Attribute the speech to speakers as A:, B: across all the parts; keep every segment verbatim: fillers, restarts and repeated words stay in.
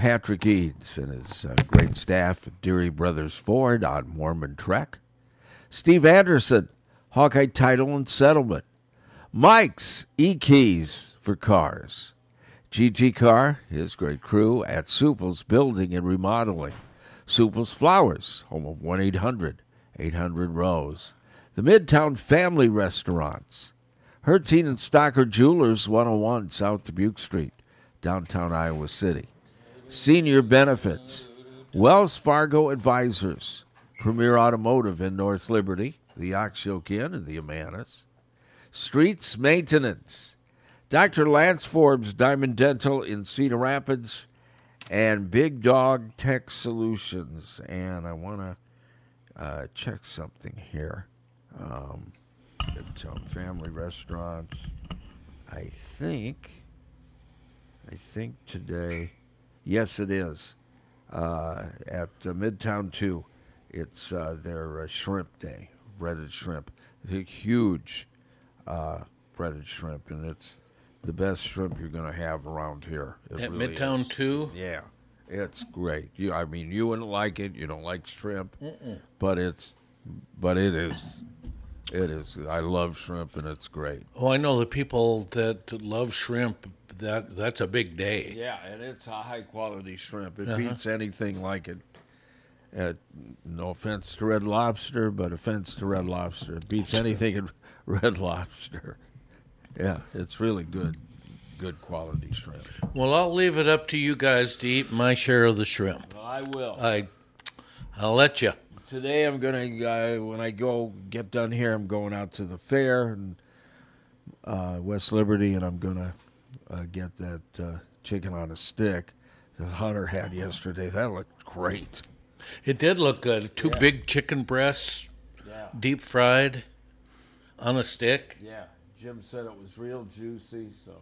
A: Patrick Eads and his uh, great staff at Deary Brothers Ford on Mormon Trek. Steve Anderson, Hawkeye Title and Settlement. Mike's E-Keys for Cars. G T Car, his great crew at Supple's Building and Remodeling. Supple's Flowers, home of one eight hundred eight hundred Rose. The Midtown Family Restaurants. Hertine and Stocker Jewelers, one oh one South Dubuque Street, downtown Iowa City. Senior Benefits. Wells Fargo Advisors. Premier Automotive in North Liberty, the Oxyoke Inn and the Amanas. Streets Maintenance. Doctor Lance Forbes Diamond Dental in Cedar Rapids, and Big Dog Tech Solutions. And I want to uh, check something here. Um, Midtown Family Restaurants. I think, I think today, yes it is, uh, at uh, Midtown two. It's uh, their uh, shrimp day, breaded shrimp. It's a huge uh, breaded shrimp, and it's the best shrimp you're going to have around here. It
B: At
A: really
B: Midtown
A: is.
B: two?
A: Yeah, it's great. You, I mean, you wouldn't like it. You don't like shrimp, Mm-mm. but it's, but it is, it is. I love shrimp, and it's great.
B: Oh, I know the people that love shrimp. That that's a big day.
A: Yeah, and it's a high quality shrimp. It
B: Uh-huh.
A: beats anything like it. Uh, no offense to Red Lobster, but offense to Red Lobster. It beats anything at Red Lobster. Yeah, it's really good, good quality shrimp.
B: Well, I'll leave it up to you guys to eat my share of the shrimp.
A: Well, I will.
B: I, I'll let you.
A: Today I'm going to, uh, when I go get done here, I'm going out to the fair in uh, West Liberty, and I'm going to uh, get that uh, chicken on a stick that Hunter had yesterday. That looked great.
B: It did look good. Two
A: Yeah.
B: big chicken breasts,
A: Yeah.
B: deep fried, on a stick.
A: Yeah. Jim said it was real juicy, so.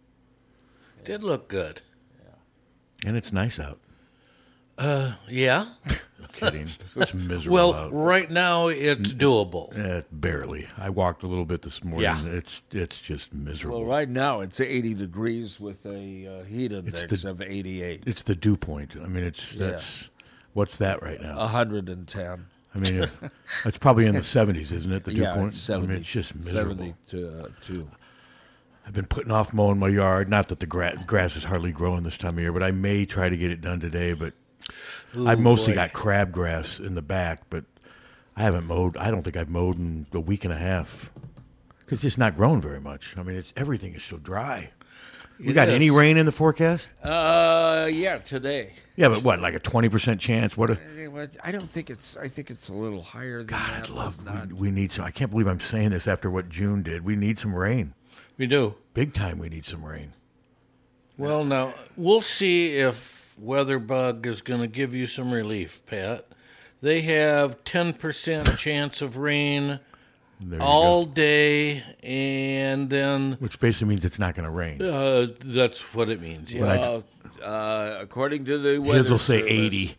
B: It did look good.
C: And it's nice out.
B: Uh, yeah.
C: I'm kidding. It's miserable
B: Well,
C: out.
B: right now it's doable.
C: Eh, barely. I walked a little bit this morning.
B: Yeah.
C: It's it's just miserable.
A: Well, right now it's eighty degrees with a uh, heat index
C: the-
A: of eighty-eight.
C: It's the dew point. I mean, it's
A: Yeah.
C: that's what's that right now?
A: one hundred ten.
C: I mean, it, it's probably in the seventies, isn't it? The dew
A: Yeah,
C: point.
A: it's seventy.
C: I mean, it's just miserable.
A: seventy-two.
C: I've been putting off mowing my yard. Not that the gra- grass is hardly growing this time of year, but I may try to get it done today. But
B: Ooh,
C: I've mostly
B: boy.
C: got crabgrass in the back, but I haven't mowed. I don't think I've mowed in a week and a half because it's just not growing very much. I mean, it's everything is so dry. We
B: It
C: got
B: is.
C: any rain in the forecast?
A: Uh, yeah, today.
C: Yeah, but what, like a twenty percent chance? What? A,
A: I don't think it's. I think it's a little higher than
C: God,
A: that.
C: I'd love.
A: but not.
C: We, we need some. I can't believe I'm saying this after what June did. We need some rain.
B: We do.
C: Big time. We need some rain.
B: Well, now, we'll see if WeatherBug is going to give you some relief, Pat. They have ten percent chance of rain
C: There you
B: all
C: go.
B: day, and then
C: Which basically means it's not going to rain.
B: uh, that's what it means. Yeah.
A: Well, uh, according to the weather
C: His will say
A: service-
C: eighty.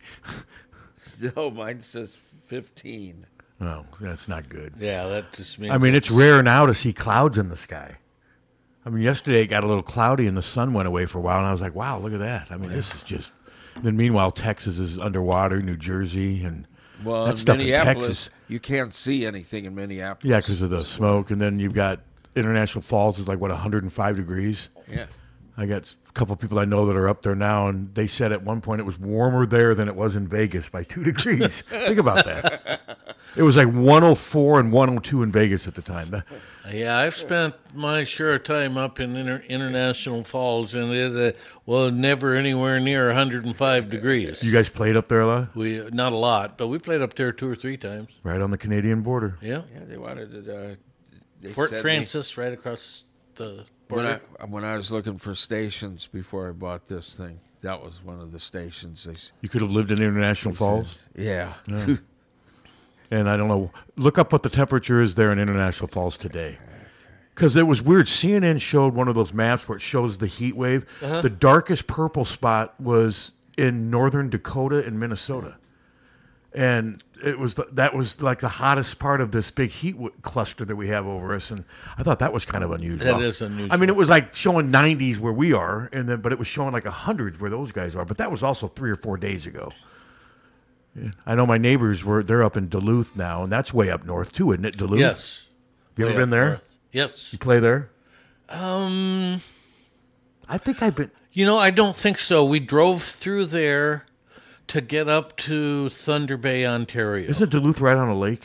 A: No, mine says fifteen.
C: No, that's not good.
B: Yeah, that just means.
C: I mean, it's rare now to see clouds in the sky. I mean, yesterday it got a little cloudy and the sun went away for a while, and I was like, wow, look at that. I mean, this is just. Then meanwhile, Texas is underwater, New Jersey, and
A: Well,
C: that
A: in
C: stuff in
A: Minneapolis,
C: Texas.
A: you can't see anything in Minneapolis.
C: Yeah, because of the smoke. And then you've got International Falls is like, what, one hundred five degrees?
A: Yeah.
C: I got a couple of people I know that are up there now, and they said at one point it was warmer there than it was in Vegas by two degrees. Think about that. It was like one oh four and one oh two in Vegas at the time. That-
B: Yeah, I've spent my share of time up in inter- International Falls, and it uh, well, never anywhere near one hundred five degrees.
C: You guys played up there a lot?
B: We not a lot, but we played up there two or three times.
C: Right on the Canadian border.
B: Yeah,
A: Yeah, they wanted to. Uh, they
B: Fort
A: said
B: Francis, right across the
A: They, when,
B: border.
A: I, when I was looking for stations before I bought this thing, that was one of the stations. They, s-
C: You could have lived in International
A: they
C: Falls.
A: said- yeah.
C: Yeah. And I don't know. Look up what the temperature is there in International Falls today. Because it was weird. C N N showed one of those maps where it shows the heat wave.
B: Uh-huh.
C: The darkest purple spot was in northern Dakota and Minnesota. and it was the, that was like the hottest part of this big heat w- cluster that we have over us, and I thought that was kind of unusual.
B: That is unusual.
C: I mean, it was like showing nineties where we are, and then but it was showing like hundreds where those guys are. But that was also three or four days ago. Yeah. I know my neighbors were they're up in Duluth now, and that's way up north too, isn't it? Duluth.
B: Yes.
C: Have you
B: Way
C: ever been
B: up
C: there?
B: north. Yes.
C: You play there?
B: Um,
C: I think I've been.
B: you know, I don't think so. We drove through there to get up to Thunder Bay, Ontario.
C: Isn't Duluth right on a lake?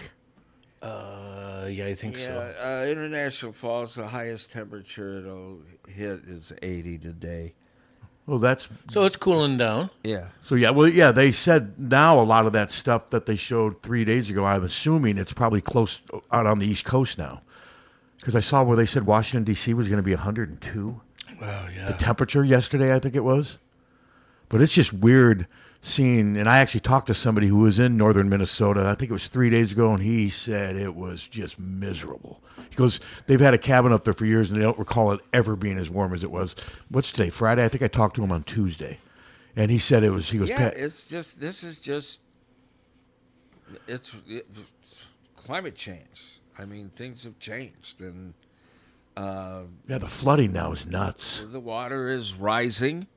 B: Uh, yeah, I think so.
A: Yeah, uh, International Falls, the highest temperature it'll hit is eighty today.
C: Well, that's
B: So it's cooling down.
A: Yeah.
C: so. Yeah, well, yeah. They said now a lot of that stuff that they showed three days ago. I'm assuming it's probably close out on the East Coast now, because I saw where they said Washington D C was going to be one hundred two.
B: Wow, yeah.
C: The temperature yesterday, I think it was. But it's just weird seeing, and I actually talked to somebody who was in northern Minnesota, I think it was three days ago, and he said it was just miserable. He goes, they've had a cabin up there for years, and they don't recall it ever being as warm as it was. What's today, Friday? I think I talked to him on Tuesday. And he said it was, he goes,
A: Yeah,
C: Pat,
A: it's just, this is just, it's, it's climate change. I mean, things have changed, and uh,
C: yeah, the flooding now is nuts.
A: the water is rising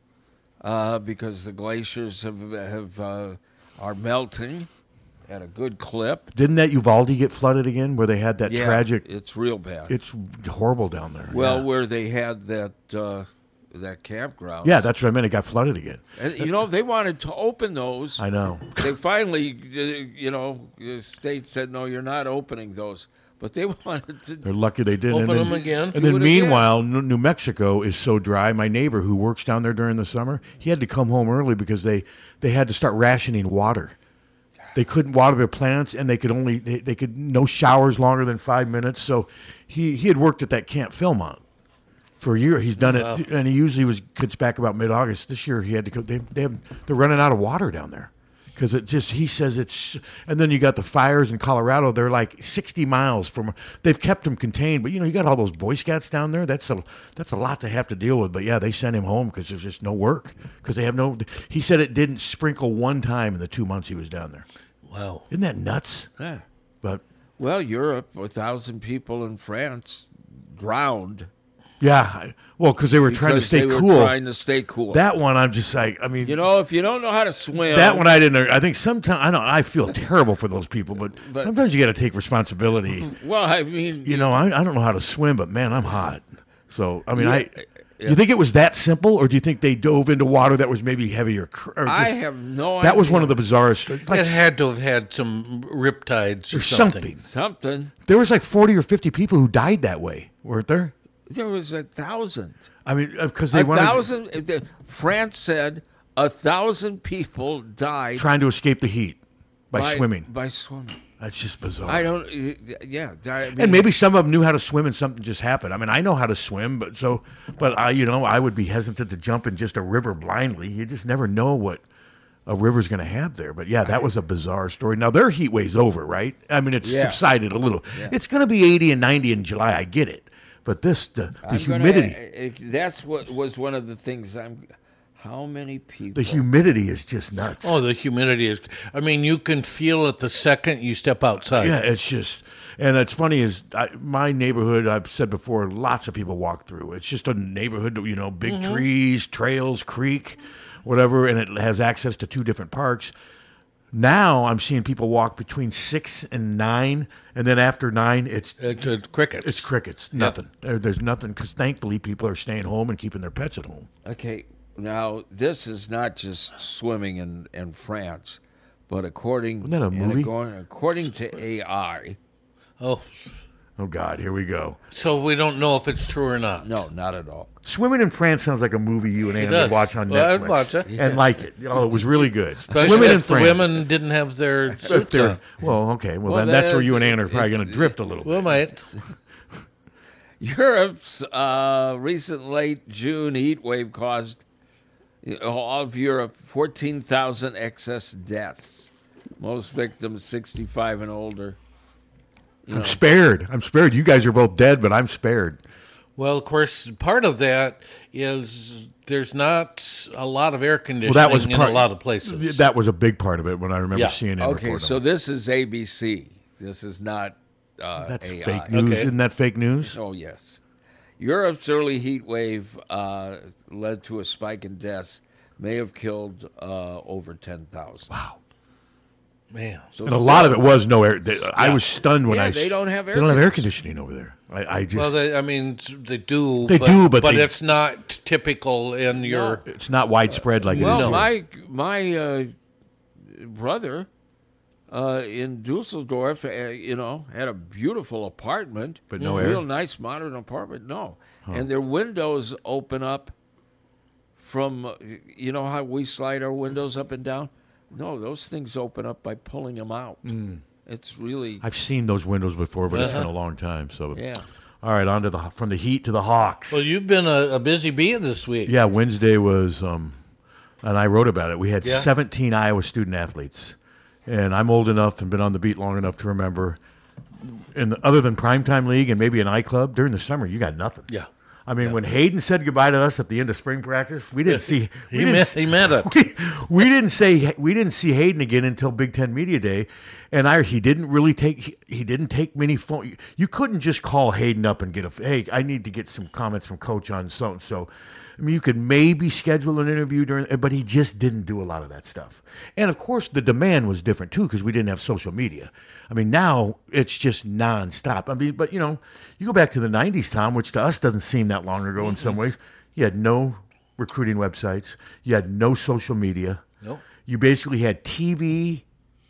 A: uh, because the glaciers have, have uh, are melting at a good clip.
C: Didn't that Uvalde get flooded again, where they had that
A: Yeah,
C: tragic,
A: it's real bad.
C: it's horrible down there.
A: well,
C: yeah.
A: where they had that uh, that campground.
C: Yeah, that's what I meant. It got flooded again.
A: And, you know, they wanted to open those.
C: I know.
A: They finally, uh, you know, the state said, no, you're not opening those. But they wanted to.
C: They're lucky they didn't.
B: Open
C: and then,
B: them again.
C: And
A: Do
C: then,
A: it
C: meanwhile, New New Mexico is so dry. My neighbor who works down there during the summer, he had to come home early because they, they had to start rationing water. They couldn't water their plants, and they could only they, they could no showers longer than five minutes. So he, he had worked at that Camp Philmont for a year. He's done
B: Wow.
C: it, and he usually was gets back about mid August. This year he had to go. They they have, they're running out of water down there. Because it just, he says it's, and then you got the fires in Colorado. They're like sixty miles from. They've kept them contained, but you know you got all those Boy Scouts down there. That's a that's a lot to have to deal with. But yeah, they sent him home because there's just no work because they have no. He said it didn't sprinkle one time in the two months he was down there.
B: Wow.
C: Isn't that nuts?
A: Yeah.
C: But
A: Well, Europe, a thousand people in France drowned.
C: yeah, I- well, because they were trying to
A: because
C: stay
A: they were
C: cool.
A: trying to stay cool.
C: That one, I'm just like, I mean,
A: you know, if you don't know how to swim,
C: that one I didn't. I think sometimes I don't. I feel terrible for those people, but,
A: But-
C: sometimes you got to take responsibility.
A: Well, I mean,
C: You know, I, I don't know how to swim, but man, I'm hot. So, I mean,
A: Yeah,
C: I.
A: yeah.
C: You think it was that simple, or do you think they dove into water that was maybe heavier? cr- Or
A: I
C: just-
A: have no idea.
C: that was one of the bizarrest. Like,
B: It had to have had some riptides or
C: or
B: something.
C: something.
A: something.
C: There was like forty or fifty people who died that way, weren't there?
A: There was a thousand.
C: I mean, because they
A: A
C: wanted
A: thousand. the- France said a thousand people died
C: trying to escape the heat by, swimming.
A: By swimming.
C: That's just bizarre.
A: I don't. Yeah. I mean,
C: And maybe some of them knew how to swim, and something just happened. I mean, I know how to swim, but so, but I, you know, I would be hesitant to jump in just a river blindly. You just never know what a river's going to have there. But yeah, that was a bizarre story. Now their heat wave's over, right? I mean, it's
A: Yeah.
C: subsided a little.
A: Yeah.
C: It's going to be eighty and ninety in July. I get it, but this the, the
A: I'm
C: humidity,
A: Gonna, that's what was one of the things. I'm. How many people?
C: the humidity is just nuts.
B: Oh, the humidity is. I mean, you can feel it the second you step outside.
C: Yeah, it's just, and it's funny is I, my neighborhood. I've said before, lots of people walk through. It's just a neighborhood, you know, big
B: Mm-hmm.
C: trees, trails, creek, whatever, and it has access to two different parks. Now I'm seeing people walk between six and nine, and then after nine, it's
B: It's, it's crickets.
C: it's crickets, nothing. There, there's nothing because thankfully people are staying home and keeping their pets at home.
A: Okay, now this is not just swimming in, in France, but according
C: Wasn't that a
A: and
C: movie?
A: Going, according to A I,
B: Oh,
C: Oh God, here we go.
B: so we don't know if it's true or not.
A: no, not at all.
C: Swimming in France sounds like a movie you and Anna
B: does.
C: would watch on
B: Well, I'd
C: Netflix
B: watch it.
C: and like it. Oh, it was really good.
B: Especially
C: Swimming in
B: if the
C: France.
B: women didn't have their
C: If
B: suits
C: they're-
B: on.
C: well, okay. Well,
A: Well,
C: then that's
A: that
C: where you
A: is-
C: and Anna are probably
A: it's-
C: going to drift a little
B: We
C: bit.
B: might.
A: Europe's uh, recent late June heat wave caused all of Europe fourteen thousand excess deaths. Most victims sixty-five and older. You
C: I'm
A: know,
C: spared. I'm spared. You guys are both dead, but I'm spared.
B: Well, of course, part of that is there's not a lot of air conditioning
C: Well, that was
B: in
C: part-
B: a lot of places.
C: That was a big part of it when I remember
B: Yeah.
C: seeing it.
A: Okay, so this is A B C. This is not uh,
C: That's
A: A I.
C: fake news.
B: Okay.
C: Isn't that fake news?
A: Oh, yes. Europe's early heat wave uh, led to a spike in deaths, may have killed uh, over ten thousand.
C: Wow.
B: Man.
A: So
C: And a lot of it was no air. They, I was stunned when
A: Yeah,
C: I.
A: they don't have air
C: They don't have air
A: conditioning.
C: conditioning over there. I, I just.
B: Well, they, I mean, they do.
C: They
B: but,
C: do, but they-
B: it's not typical in your.
C: it's not widespread like
A: Well,
C: it is.
A: my my uh, brother uh, in Dusseldorf, uh, you know, had a beautiful apartment,
C: But no
A: a
C: air?
A: real nice modern apartment. No, and their windows open up from, uh, you know how we slide our windows up and down. No, those things open up by pulling them out.
C: Mm.
A: It's really
C: I've seen those windows before, but it's been
B: Uh-huh.
C: a long time. So
A: yeah.
C: all right, on to the from the Heat to the Hawks.
B: Well, you've been a, a busy bee this week.
C: Yeah, Wednesday was, um, and I wrote about it. We had
B: Yeah.
C: seventeen Iowa student athletes, and I'm old enough and been on the beat long enough to remember. And other than primetime league and maybe an I club during the summer, you got nothing.
B: Yeah.
C: I mean, when Hayden said goodbye to us at the end of spring practice, we didn't see. We
B: He
C: didn't,
B: meant, he meant it.
C: we, we didn't say we didn't see Hayden again until Big Ten Media Day, and I he didn't really take he, he didn't take many phone. You couldn't just call Hayden up and get a hey. I need to get some comments from Coach on so and so. I mean, you could maybe schedule an interview during, but he just didn't do a lot of that stuff. And of course, the demand was different too because we didn't have social media. I mean, now it's just nonstop. I mean, but you know, you go back to the nineties, Tom, which to us doesn't seem that long ago in some ways. You had no recruiting websites. You had no social media.
B: Nope.
C: You basically had T V,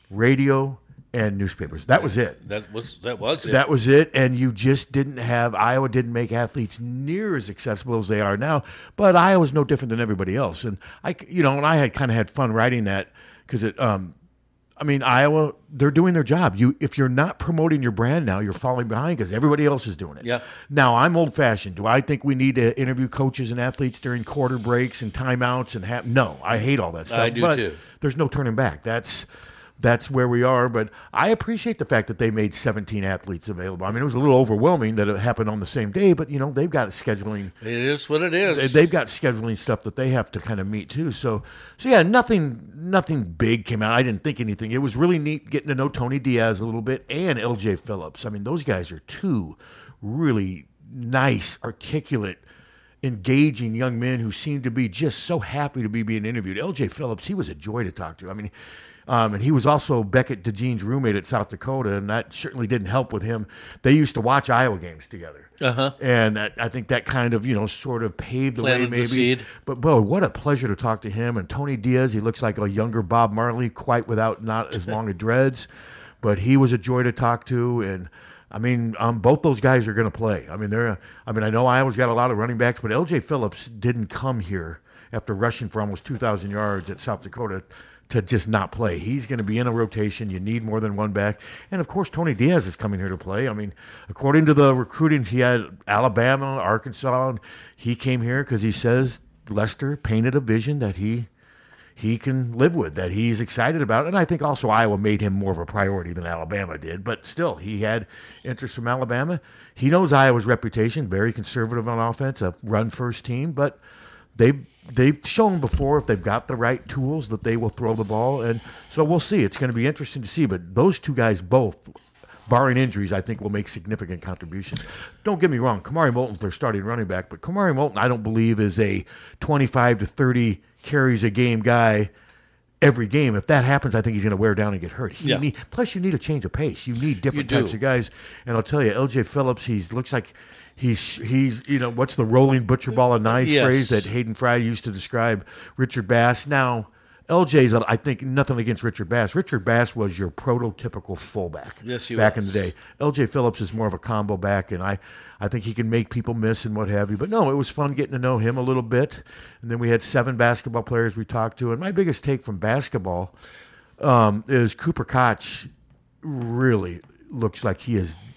C: radio, and newspapers. That was it.
B: That was that was it.
C: That was it, and you just didn't have Iowa didn't make athletes near as accessible as they are now. But Iowa's no different than everybody else, and I, you know, and I had kind of had fun writing that because it, um, I mean, Iowa, they're doing their job. You, if you're not promoting your brand now, you're falling behind because everybody else is doing it.
B: Yeah.
C: Now I'm old fashioned. Do I think we need to interview coaches and athletes during quarter breaks and timeouts and have? No, I hate all that stuff.
B: I do
C: but
B: too.
C: There's no turning back. That's. That's where we are, but I appreciate the fact that they made seventeen athletes available. I mean, it was a little overwhelming that it happened on the same day, but you know they've got scheduling.
B: It is what it is.
C: They've got scheduling stuff that they have to kind of meet too. So, so yeah, nothing, nothing big came out. I didn't think anything. It was really neat getting to know Tony Diaz a little bit and L J Phillips. I mean, those guys are two really nice, articulate, engaging young men who seem to be just so happy to be being interviewed. L J Phillips, he was a joy to talk to. I mean. Um, and he was also Beckett DeJean's roommate at South Dakota, and that certainly didn't help with him. They used to watch Iowa games together.
B: Uh-huh.
C: And that, I think that kind of, you know, sort of paved the
B: Planted
C: way
B: the
C: maybe.
B: seed.
C: But, boy, what a pleasure to talk to him. And Tony Diaz, he looks like a younger Bob Marley, quite without not as long a dreads. But he was a joy to talk to. And, I mean, um, both those guys are going to play. I mean, they're. I mean, I know Iowa's got a lot of running backs, but L J Phillips didn't come here after rushing for almost two thousand yards at South Dakota to just not play. He's going to be in a rotation. You need more than one back. And, of course, Tony Diaz is coming here to play. I mean, according to the recruiting, he had Alabama, Arkansas, and he came here because he says Lester painted a vision that he he can live with, that he's excited about. And I think also Iowa made him more of a priority than Alabama did. But still, he had interest from Alabama. He knows Iowa's reputation, very conservative on offense, a run-first team, but they've They've shown before if they've got the right tools that they will throw the ball. And so we'll see. It's going to be interesting to see. But those two guys both, barring injuries, I think will make significant contributions. Don't get me wrong. Kamari Moulton's their starting running back. But Kamari Moulton, I don't believe, is a twenty-five to thirty carries a game guy every game. If that happens, I think he's going to wear down and get hurt. He
B: Yeah.
C: need, plus, you need a change of pace. You need different
B: You do.
C: types of guys. And I'll tell you, L J Phillips, he looks like – He's, he's you know, what's the rolling butcher ball of knives
B: Yes.
C: phrase that Hayden Fry used to describe Richard Bass? Now, L J's, I think, nothing against Richard Bass. Richard Bass was your prototypical fullback
B: Yes, he
C: back
B: was.
C: in the day. L J Phillips is more of a combo back, and I, I think he can make people miss and what have you. But no, it was fun getting to know him a little bit. And then we had seven basketball players we talked to. And my biggest take from basketball um, is Cooper Koch really looks like he is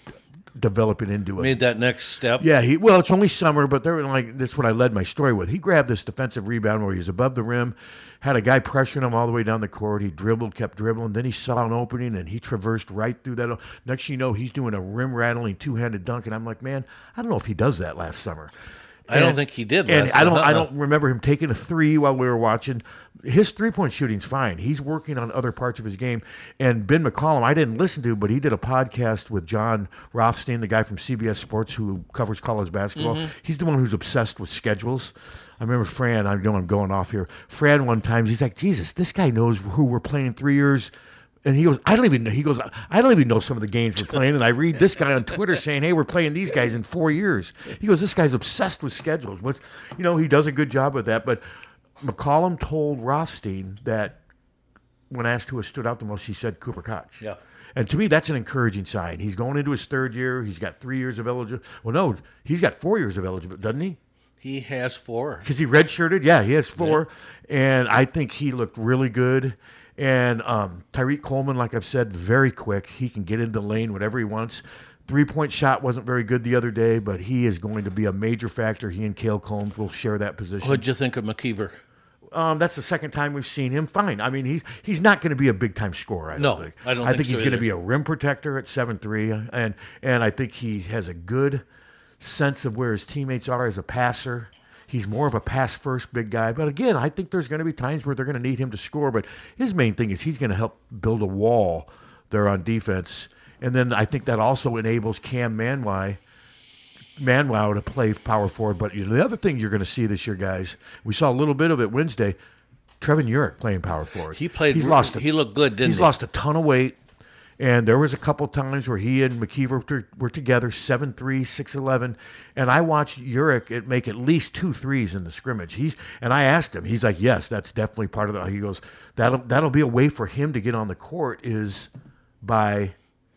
C: developing into it.
B: Made that next step.
C: Yeah, he well, it's only summer, but they're like that's what I led my story with. He grabbed this defensive rebound where he was above the rim, had a guy pressuring him all the way down the court. He dribbled, kept dribbling. Then he saw an opening and he traversed right through that. Next thing you know, he's doing a rim rattling two handed dunk, and I'm like, man, I don't know if he does that last summer.
B: I
C: and,
B: don't think he did.
C: And
B: last
C: I don't.
B: summer.
C: I don't remember him taking a three while we were watching. His three point shooting's fine. He's working on other parts of his game. And Ben McCollum, I didn't listen to, but he did a podcast with John Rothstein, the guy from C B S Sports who covers college basketball. Mm-hmm. He's the one who's obsessed with schedules. I remember Fran. I know I'm going off here. Fran one time, he's like, Jesus, this guy knows who we're playing three years. And he goes, I don't even know. He goes, I don't even know some of the games we're playing. And I read this guy on Twitter saying, hey, we're playing these guys in four years. He goes, this guy's obsessed with schedules. Which, you know, he does a good job with that. But McCollum told Rothstein that when asked who has stood out the most, he said Cooper Koch.
B: Yeah.
C: And to me, that's an encouraging sign. He's going into his third year. He's got three years of eligibility. Well, no, he's got four years of eligibility, doesn't he?
B: He has four.
C: Because he redshirted? Yeah, he has four. Yeah. And I think he looked really good. And um, Tyreek Coleman, like I've said, very quick. He can get into the lane whenever he wants. Three-point shot wasn't very good the other day, but he is going to be a major factor. He and Cale Combs will share that position.
B: What'd you think of McKeever?
C: Um, that's the second time we've seen him. Fine. I mean, he's he's not going to be a big-time scorer, I don't
B: no,
C: think.
B: I don't
C: I
B: think,
C: think
B: so
C: he's going to
B: either.
C: be a rim protector at seven three, and, and I think he has a good sense of where his teammates are as a passer. He's more of a pass-first big guy. But again, I think there's going to be times where they're going to need him to score. But his main thing is he's going to help build a wall there on defense. And then I think that also enables Cam Manwai, Manwau to play power forward. But you know, the other thing you're going to see this year, guys, we saw a little bit of it Wednesday, Trevin Urick playing power forward.
B: He played.
C: He's lost a,
B: he looked good, didn't
C: he's
B: he?
C: He's lost a ton of weight. And there was a couple times where he and McKeever were, were together, seven three, six eleven, and I watched Urick make at least two threes in the scrimmage. He's and I asked him, he's like, yes, that's definitely part of the. He goes, that'll that'll be a way for him to get on the court is by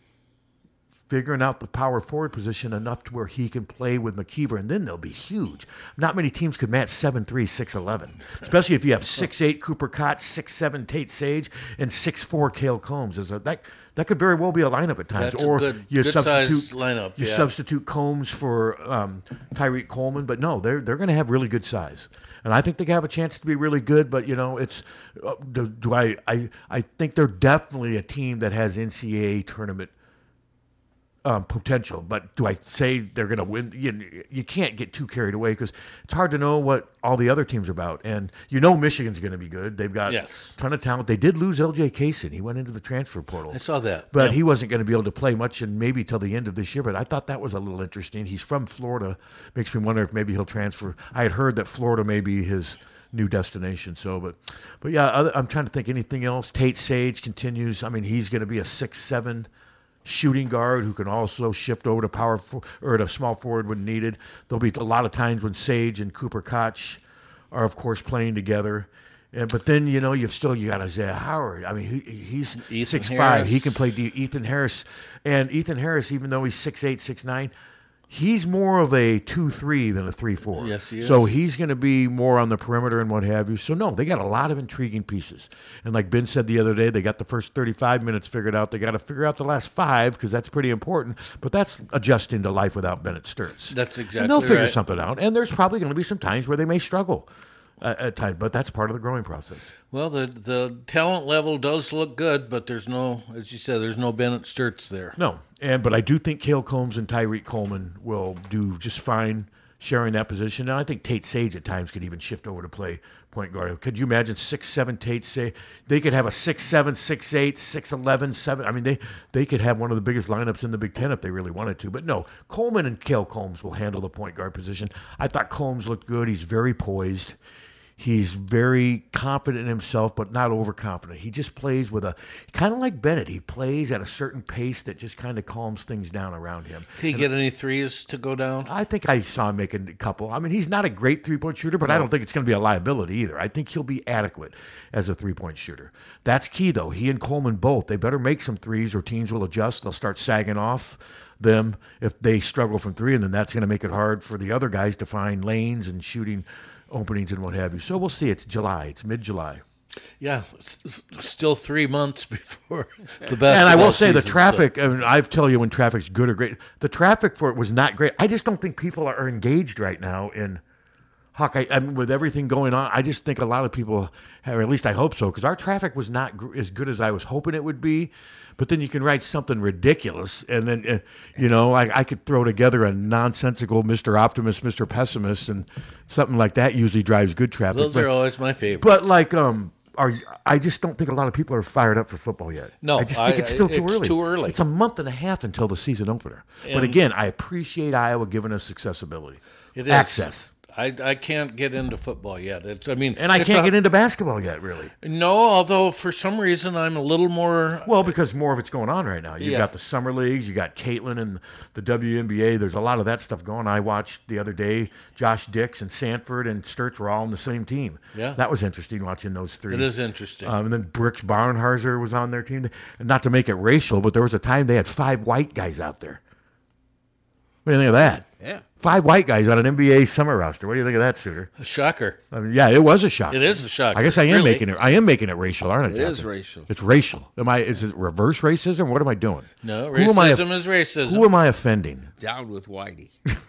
C: figuring out the power forward position enough to where he can play with McKeever, and then they'll be huge. Not many teams could match seven three, six eleven, especially if you have six eight Cooper Koch, six seven Tate Sage, and six four Cale Combs. Is a, that that could very well be a lineup at times.
B: That's
C: or
B: a good,
C: you
B: good
C: substitute
B: size lineup.
C: you
B: yeah.
C: substitute Combs for um, Tyreek Coleman, but no, they're they're going to have really good size. And I think they have a chance to be really good, but you know, it's uh, do, do I, I I think they're definitely a team that has N C double A tournament Um, potential, but do I say they're going to win? You, you can't get too carried away because it's hard to know what all the other teams are about. And you know Michigan's going to be good. They've got
B: yes.
C: a ton of talent. They did lose L J Kaysen. He went into the transfer portal.
B: I saw that.
C: But
B: yeah.
C: he wasn't going to be able to play much and maybe till the end of this year. But I thought that was a little interesting. He's from Florida. Makes me wonder if maybe he'll transfer. I had heard that Florida may be his new destination. So, but, but yeah, other, I'm trying to think anything else. Tate Sage continues. I mean, he's going to be a six seven shooting guard who can also shift over to power for, or to small forward when needed. There'll be a lot of times when Sage and Cooper Koch are, of course, playing together. And, but then, you know, you've still you got Isaiah Howard. I mean, he, he's six five. He can play D, Ethan Harris. And Ethan Harris, even though he's six eight, six nine, he's more of a two three than a three four.
B: Yes, he is.
C: So he's going to be more on the perimeter and what have you. So, no, they got a lot of intriguing pieces. And like Ben said the other day, they got the first thirty-five minutes figured out. They got to figure out the last five because that's pretty important. But that's adjusting to life without Bennett Sturts.
B: That's exactly
C: And they'll figure
B: right.
C: something out. And there's probably going to be some times where they may struggle uh, at times. But that's part of the growing process.
B: Well, the the talent level does look good, but there's no, as you said, there's no Bennett Sturts there.
C: No, and but I do think Cale Combs and Tyreek Coleman will do just fine sharing that position. And I think Tate Sage at times could even shift over to play point guard. Could you imagine six seven Tate Sage? They could have a six seven, six eight, six eleven, seven. I mean, they, they could have one of the biggest lineups in the Big Ten if they really wanted to. But no, Coleman and Cale Combs will handle the point guard position. I thought Combs looked good. He's very poised. He's very confident in himself, but not overconfident. He just plays with a, kind of like Bennett. He plays at a certain pace that just kind of calms things down around him.
B: Did he
C: And
B: get any threes to go down?
C: I think I saw him make a couple. I mean, he's not a great three-point shooter, but no. I don't think it's going to be a liability either. I think he'll be adequate as a three-point shooter. That's key, though. He and Coleman both, they better make some threes or teams will adjust. They'll start sagging off them if they struggle from three, and then that's going to make it hard for the other guys to find lanes and shooting openings and what have you. So we'll see. It's July. It's mid-July.
B: Yeah, s- s- still three months before the best.
C: And I will say the
B: season,
C: traffic, I mean, I tell you when traffic's good or great. The traffic for it was not great. I just don't think people are engaged right now in Hawkeye. I mean, with everything going on, I just think a lot of people, or at least I hope so, because our traffic was not gr- as good as I was hoping it would be. But then you can write something ridiculous, and then, uh, you know, I, I could throw together a nonsensical Mister Optimist, Mister Pessimist, and something like that usually drives good traffic.
B: Those
C: but,
B: are always my favorites.
C: But like, um, are I just don't think a lot of people are fired up for football yet.
B: No,
C: I just think
B: I-
C: it's still too
B: it's
C: early.
B: too early.
C: It's a month and a half until the season opener. but
B: And-
C: again, I appreciate Iowa giving us accessibility,
B: It is.
C: access,
B: I, I can't get into football yet. It's I mean,
C: and I
B: it's
C: can't
B: a-
C: get into basketball yet, really.
B: No, although for some reason I'm a little more.
C: Well, because more of it's going on right now. You
B: Yeah.
C: got the summer leagues, you got Caitlin and the W N B A. There's a lot of that stuff going. I watched the other day. Josh Dix and Sanford and Sturts were all on the same team.
B: Yeah.
C: that was interesting watching those three.
B: It is interesting.
C: Um, and then Brooks Barnharzer was on their team. And not to make it racial, but there was a time they had five white guys out there. What do you think of that?
A: Yeah.
C: Five white guys on an N B A summer roster. What do you think of that, Suter?
B: a shocker.
C: I mean, yeah, it was a shock.
B: It is a shocker.
C: I guess I am
B: really.
C: making it. I am making it racial, aren't I?
A: It is
C: Captain?
A: racial.
C: It's racial. Am I? Is it reverse racism? What am I doing?
B: No,
C: Who am I-
B: racism is racism.
C: Who am I offending?
A: Down with Whitey.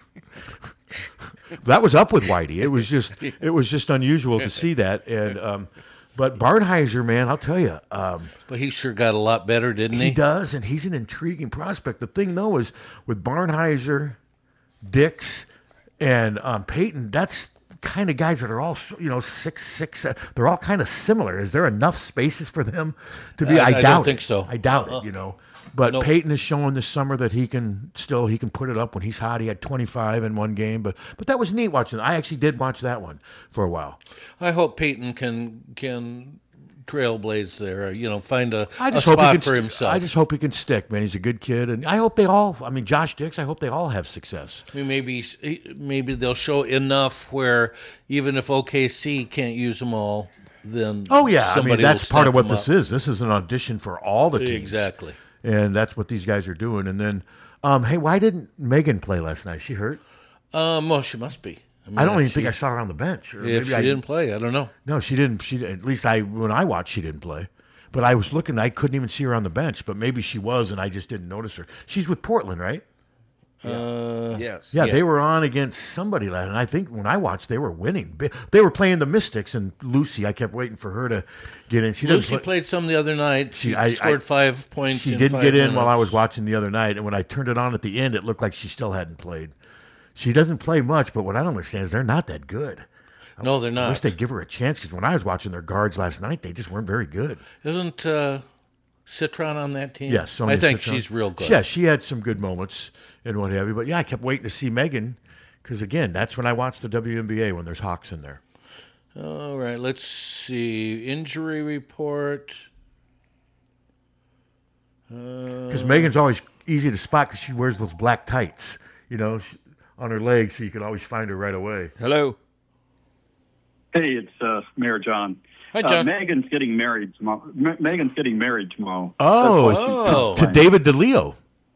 C: That was up with Whitey. It was just. It was just unusual to see that. And um, but Barnhizer, man, I'll tell you. Um,
B: But he sure got a lot better, didn't he?
C: He does, and he's an intriguing prospect. The thing, though, is with Barnhizer, Dix, and um, Peyton, that's kind of guys that are all, you know, six, six. Uh, they're all kind of similar. Is there enough spaces for them to be?
B: I-
C: I,
B: I
C: doubt
B: don't
C: it.
B: think so.
C: I doubt
B: Uh-uh.
C: it, you know. But
B: Nope.
C: Peyton is showing this summer that he can still he can put it up when he's hot. He had twenty-five in one game, but but that was neat watching. I actually did watch that one for a while.
B: I hope Peyton can can trailblaze there. You know, find a,
C: I
B: a
C: just hope he
B: spot
C: can.
B: for
C: st-
B: himself.
C: I just hope he can stick, man. He's a good kid, and I hope they all. I mean, Josh Dix. I hope they all have success.
B: I mean, maybe maybe they'll show enough where even if O K C can't use them all, then
C: Oh yeah, I mean
B: somebody
C: that's
B: will
C: part of
B: snap
C: what
B: them
C: this
B: up.
C: is. This is an audition for all the teams,
B: Exactly.
C: and that's what these guys are doing. And then, um, hey, why didn't Megan play last night? She hurt.
B: Um, well, she must be. mean,
C: I don't even
B: she-
C: think I saw her on the bench. Or
B: If
C: maybe
B: she
C: I,
B: didn't play, I don't know.
C: No, she didn't. She at least I when I watched, she didn't play. But I was looking, I couldn't even see her on the bench. But maybe she was, and I just didn't notice her. She's with Portland, right?
B: Uh,
A: Yes.
C: Yeah,
B: Yeah.
C: they were on against somebody last, and I think when I watched, they were winning. Bi- They were playing the Mystics, and Lucy. I kept waiting for her to get in. She doesn't
B: Lucy
C: play-
B: played some the other night. She,
C: I-
B: scored
C: I-
B: five points.
C: She
B: in
C: didn't
B: five
C: get in
B: minutes.
C: while I was watching the other night, and when I turned it on at the end, it looked like she still hadn't played. She doesn't play much, but what I don't understand is they're not that good.
B: No, they're
C: I wish
B: not.
C: they'd give her a chance because when I was watching their guards last night, they just weren't very good.
B: Isn't uh, Citron on that team?
C: Yes, Sonia
B: I think
C: Citron.
B: she's real good.
C: Yeah, she had some good moments and what have you. But yeah, I kept waiting to see Megan because again, that's when I watch the W N B A when there's Hawks in there.
B: All right, let's see. Injury report.
C: Because Megan's always easy to spot because she wears those black tights, you know, she, on her legs, so you can always find her right away.
A: Hello.
D: Hey, it's uh, Mayor John.
B: Hi,
D: Uh,
B: John.
D: Megan's getting married tomorrow. M- Megan's getting married tomorrow.
C: Oh,
D: That's why she's
B: Oh.
C: to David DeLeo.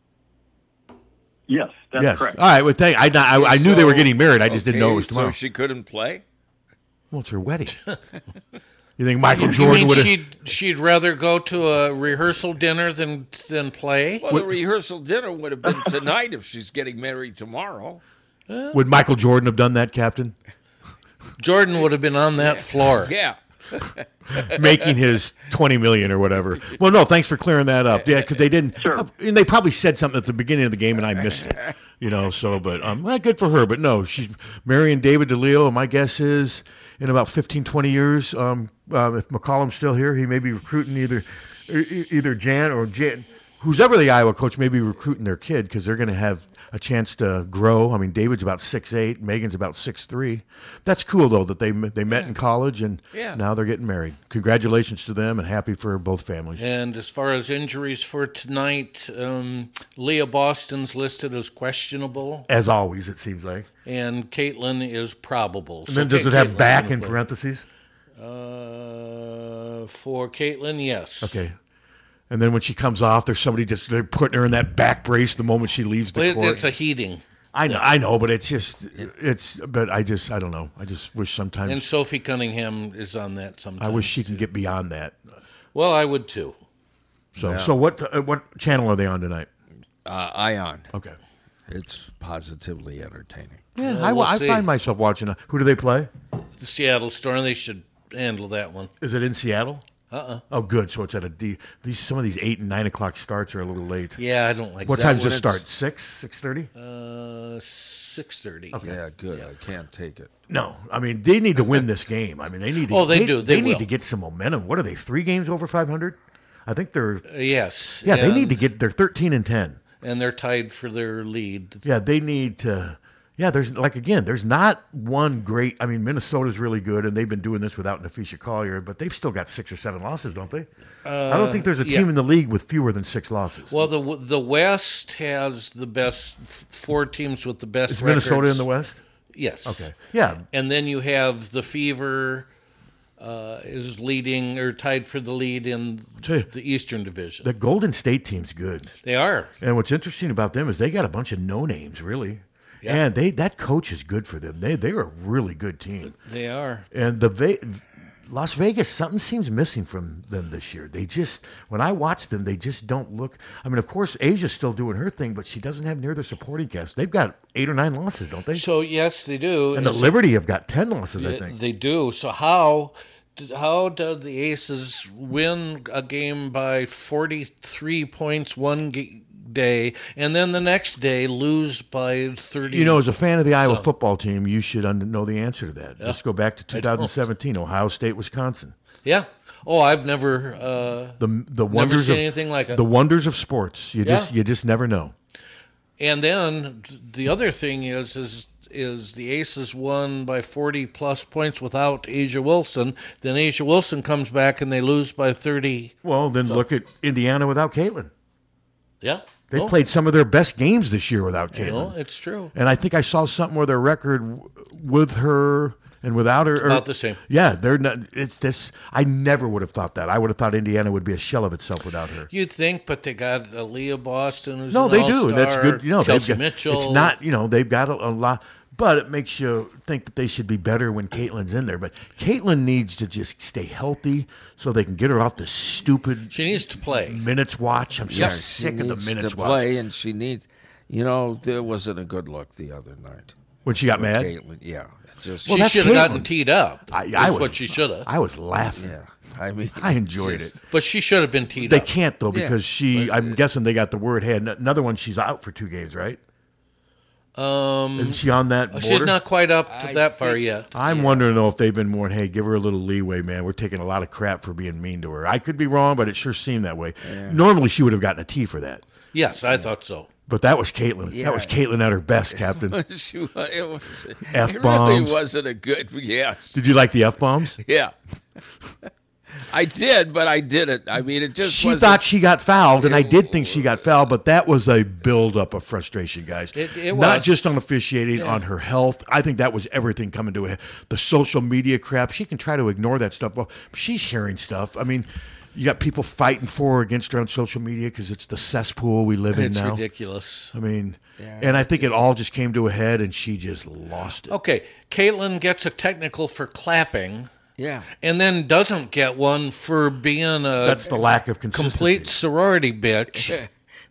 D: Yes, that's
C: Yes.
D: correct.
C: All right. Well, thank. I, I, I knew they were
A: So-
C: getting married. I just didn't know it was
A: okay,
C: tomorrow.
A: So she couldn't play?
C: Well, it's her wedding. You think Michael
B: You
C: Jordan
B: mean
C: would have?
B: she'd she'd rather go to a rehearsal dinner than than play?
A: Well, the rehearsal dinner would have been tonight if she's getting married tomorrow.
C: Would Michael Jordan have done that, Captain?
B: Jordan would have been on that floor.
A: Yeah.
C: Making his twenty million or whatever. Well, no, thanks for clearing that up. Yeah, because they didn't.
D: Sure.
C: And they probably said something at the beginning of the game, and I missed it. You know, so but um, well, good for her. But no, she's marrying David DeLeo. And my guess is in about fifteen, twenty years, um, uh, if McCollum's still here, he may be recruiting either e- either Jan or Jan. Who's ever the Iowa coach may be recruiting their kid because they're going to have a chance to grow. I mean, David's about six eight, Megan's about six three. That's cool, though, that they they met in college and
A: Yeah.
C: now they're getting married. Congratulations to them and happy for both families.
B: And as far as injuries for tonight, um, Leah Boston's listed as questionable,
C: As always, it seems like.
B: and Caitlin is probable.
C: And then does it have back in parentheses?
B: Uh, for Caitlin, yes.
C: Okay. And then when she comes off, there's somebody just they're putting her in that back brace the moment she leaves the
B: Well, it-
C: court.
B: it's a heating.
C: I know, I know, but it's just, it's, but I just, I don't know. I just wish sometimes.
B: And Sophie Cunningham is on that sometimes.
C: I wish she
B: too.
C: can get beyond that.
B: Well, I would too.
C: So,
A: Yeah.
C: so what, uh, what channel are they on tonight?
A: Uh, Ion.
C: Okay.
A: It's positively entertaining.
C: Yeah,
B: Well,
C: I,
B: we'll
C: I
B: see.
C: find myself watching. uh, Who do they play?
B: The Seattle Storm, they should handle that one.
C: Is it in Seattle?
B: Uh-uh.
C: Oh, good. So it's at a D. These some of these eight and nine o'clock starts are a little late.
B: Yeah, I don't like
C: What
B: that.
C: time does
A: when
C: it
A: it's-
C: start? Six, six thirty?
B: Uh, six thirty.
A: Yeah, good. I can't take it.
C: No, I mean they need to win this game. I mean they need. To,
B: Oh, they do. They
C: need
B: will.
C: to get some momentum. What are they? Three games over five hundred? I think they're.
B: Uh, yes.
C: Yeah, they
B: and,
C: need to get. They're thirteen and ten.
B: And they're tied for their lead.
C: Yeah, they need to. Yeah, there's like again, there's not one great. I mean, Minnesota's really good, and they've been doing this without Nafisha Collier, but they've still got six or seven losses, don't they? I don't think there's a team
B: yeah.
C: in the league with fewer than six losses.
B: Well, the the West has the best f- four teams with the best.
C: Is Minnesota
B: records.
C: in the West?
B: Yes.
C: Okay. Yeah.
B: And then you have the Fever uh, is leading or tied for the lead in
C: Tell you,
B: the Eastern Division.
C: the Golden State team's good.
B: They are.
C: And what's interesting about them is they got a bunch of no names, really.
B: Yeah.
C: And they that coach is good for them. They they're a really good team.
B: They are.
C: And the Ve- Las Vegas, something seems missing from them this year. They just when I watch them, they just don't look. I mean, of course, Asia's still doing her thing, but she doesn't have near the supporting cast. They've got eight or nine losses, don't they?
B: So yes, they do.
C: and the
B: so-
C: Liberty have got ten losses, I
B: They-
C: think.
B: They do. So how did, how did the Aces win a game by forty-three points one g- day, and then the next day lose by thirty?
C: You know, as a fan of the Iowa
B: So-
C: football team, you should un- know the answer to that. Let's go back to two thousand seventeen, Ohio State, Wisconsin.
B: yeah. Oh, I've never uh,
C: The the
B: never
C: wonders
B: seen
C: of
B: anything like it.
C: the wonders of sports. You just
B: Yeah.
C: you just never know.
B: And then the other thing is is is the Aces won by forty plus points without Asia Wilson. Then Asia Wilson comes back and they lose by thirty.
C: Well, then look at Indiana without Caitlin.
B: Yeah,
C: They
B: no,
C: played some of their best games this year without Caitlin.
B: no, it's true.
C: And I think I saw something where their record w- with her and without her.
B: About the same.
C: Yeah, they're not. It's this. I never would have thought that. I would have thought Indiana would be a shell of itself without her.
B: You'd think, but they got Aaliyah Boston, who's
C: No,
B: an
C: they
B: all-star,
C: do. That's good. You know, they've
B: Kelsey
C: got,
B: Mitchell.
C: It's not. You know, they've got a, a lot. But it makes you think that they should be better when Caitlin's in there. But Caitlin needs to just stay healthy so they can get her off the stupid
B: She needs to play.
C: minutes watch. I'm so
A: Yeah, she
C: sick of the
A: needs
C: minutes
A: to
C: watch.
A: play, and she needs. You know, there wasn't a good look the other night.
C: When she got mad,
A: Caitlin, yeah, it just
C: Well,
B: she
C: that's
B: should have gotten
C: Caitlin.
B: teed up.
C: I,
B: is
C: I was
B: what she should have.
C: I was laughing.
A: yeah. I mean,
C: I enjoyed
A: just-
C: it.
B: But she should have been teed
C: They
B: up.
C: can't though
A: Yeah,
C: because she.
A: but-
C: I'm guessing they got the word. Hey, another one. She's out for two games, right?
B: Um,
C: Isn't she on that border?
B: she's not quite up to
A: I
B: that far
A: think-
B: yet.
C: I'm wondering though if they've been more. Hey, give her a little leeway, man. We're taking a lot of crap for being mean to her. I could be wrong, but it sure seemed that way. Normally, she would have gotten a T for that,
B: Yes, I thought so.
C: but that was Caitlin.
A: Yeah.
C: That was Caitlin at her best, Captain.
A: She wa- it was, it really
C: F-bombs.
A: wasn't a good. Yes,
C: Did you like the f bombs?
A: yeah. I did, but I didn't. I mean, it just
C: She
A: wasn't-
C: thought she got fouled, and I did think she got fouled, but that was a buildup of frustration, guys.
B: It- it
C: Not
B: was.
C: just on officiating, on her health. I think that was everything coming to a head. The social media crap, she can try to ignore that stuff. Well, she's hearing stuff. I mean, you got people fighting for or against her on social media because it's the cesspool we live in
B: It's
C: now.
B: ridiculous.
C: I mean, and I think it all just came to a head, and she just lost it.
B: Okay, Caitlin gets a technical for clapping,
A: Yeah,
B: and then doesn't get one for being a
C: That's the lack of consistency.
B: complete sorority bitch.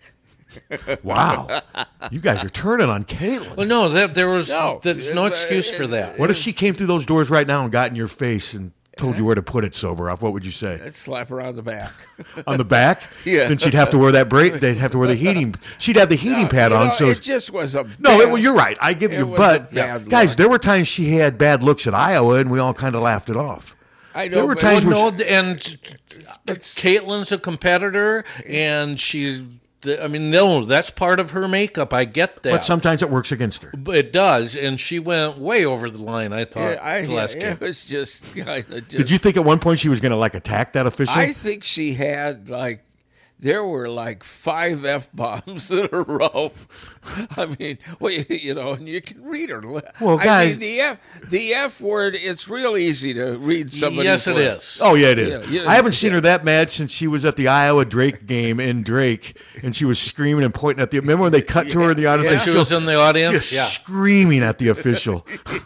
C: Wow. You guys are turning on Caitlin.
B: Well, no, there, there was
A: No.
B: there's no excuse for that.
C: What if she came through those doors right now and got in your face and told you where to put it sober off? What would you say?
A: I'd slap her on the back.
C: On the back?
A: Yeah.
C: Then she'd have to wear that braid. They'd have to wear the heating. She'd have the heating pad
A: You
C: on.
A: know,
C: So
A: it just was a
C: no,
A: bad-
C: it, well, you're right. I give
A: it
C: you,
A: was
C: but
A: a bad
C: guys,
A: look.
C: there were times she had bad looks at Iowa, and we all kind of laughed it off.
A: I know.
C: there were
A: but-
C: times
B: Well,
C: where
B: no, and Caitlin's a competitor, and she's. I mean, no, that's part of her makeup. I get that.
C: But sometimes it works against her.
B: But it does, and she went way over the line. I thought
A: Yeah, I,
B: the last
A: yeah,
B: game.
A: it was just kind of.
C: Did you think at one point she was going to like attack that official?
A: I think she had like there were like five F-bombs in a row. I mean, well, you, you know, and you can read her.
C: Well,
A: I
C: guys-
A: mean, the F, the F word, it's real easy to read somebody's
B: Yes, it
A: lips.
B: is.
C: Oh, yeah, it is.
A: Yeah, yeah,
C: I haven't seen
A: yeah.
C: her that mad since she was at the Iowa Drake game in Drake, and she was screaming and pointing at the. Remember when they cut to her in the audience?
B: When she was in the audience?
C: Just
B: Yeah.
C: screaming at the official.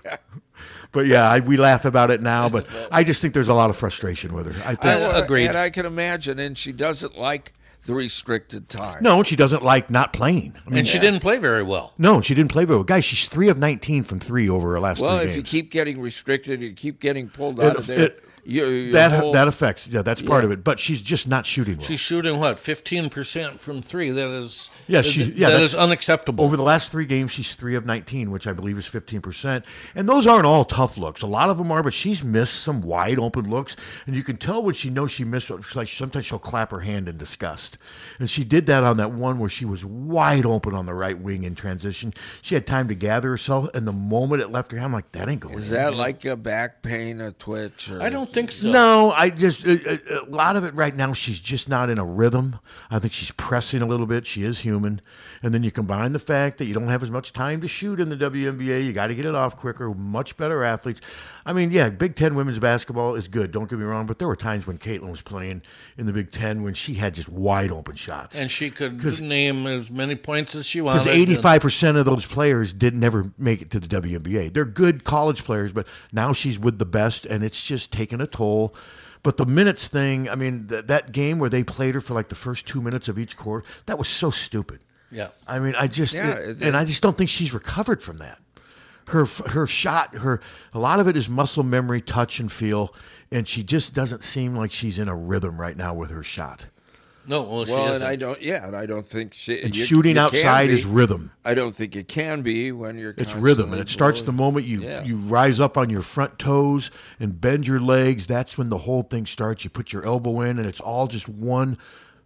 C: But yeah, I, we laugh about it now, but I just think there's a lot of frustration with her. I think.
B: I-
A: Well,
B: agreed.
A: And I can imagine, and she doesn't like the restricted time.
C: No, she doesn't like not playing. I mean,
B: And she didn't play very well.
C: no, she didn't play very well. Guys, she's three of nineteen from three over her last
A: Well,
C: three
A: if
C: games.
A: you keep getting restricted, you keep getting pulled out
C: It-
A: of there.
C: it-
A: you, your
C: that
A: whole-
C: that affects. Yeah, that's part
A: Yeah.
C: of it. But she's just not shooting well.
B: She's shooting, what, fifteen percent from three? That is,
C: Yeah, she- yeah,
B: that
C: that's-
B: is unacceptable.
C: Over the last three games, she's three of nineteen, which I believe is fifteen percent. And those aren't all tough looks. A lot of them are, but she's missed some wide open looks. And you can tell when she knows she missed it. Like sometimes she'll clap her hand in disgust. And she did that on that one where she was wide open on the right wing in transition. She had time to gather herself. And the moment it left her hand, I'm like, that ain't going
A: Is
C: in.
A: that like a back pain, a twitch? Or,
B: I don't think so.
C: No, I just a, a, a lot of it right now. She's just not in a rhythm. I think she's pressing a little bit. She is human, and then you combine the fact that you don't have as much time to shoot in the W N B A. You got to get it off quicker. Much better athletes. I mean, yeah, Big Ten women's basketball is good. Don't get me wrong, but there were times when Caitlin was playing in the Big Ten when she had just wide open shots.
B: And she could name as many points as she
C: Because
B: wanted.
C: eighty-five percent of those players did never make it to the W N B A. They're good college players, but now she's with the best, and it's just taking a toll. But the minutes thing, I mean, th- that game where they played her for like the first two minutes of each quarter, that was so stupid.
B: Yeah.
C: I mean, I just,
A: Yeah,
C: it-
A: it-
C: and I just don't think she's recovered from that. Her her shot, her a lot of it is muscle memory, touch, and feel, and she just doesn't seem like she's in a rhythm right now with her shot.
B: No, well, she
A: Well, and
B: isn't.
A: I don't. Yeah, and I don't think she.
C: And
A: you-
C: shooting
A: you can
C: outside
A: be.
C: is rhythm.
A: I don't think it can be when you're.
C: It's rhythm, and
A: constantly
C: it starts the
A: blowing.
C: moment you
A: Yeah.
C: you rise up on your front toes and bend your legs. That's when the whole thing starts. You put your elbow in, and it's all just one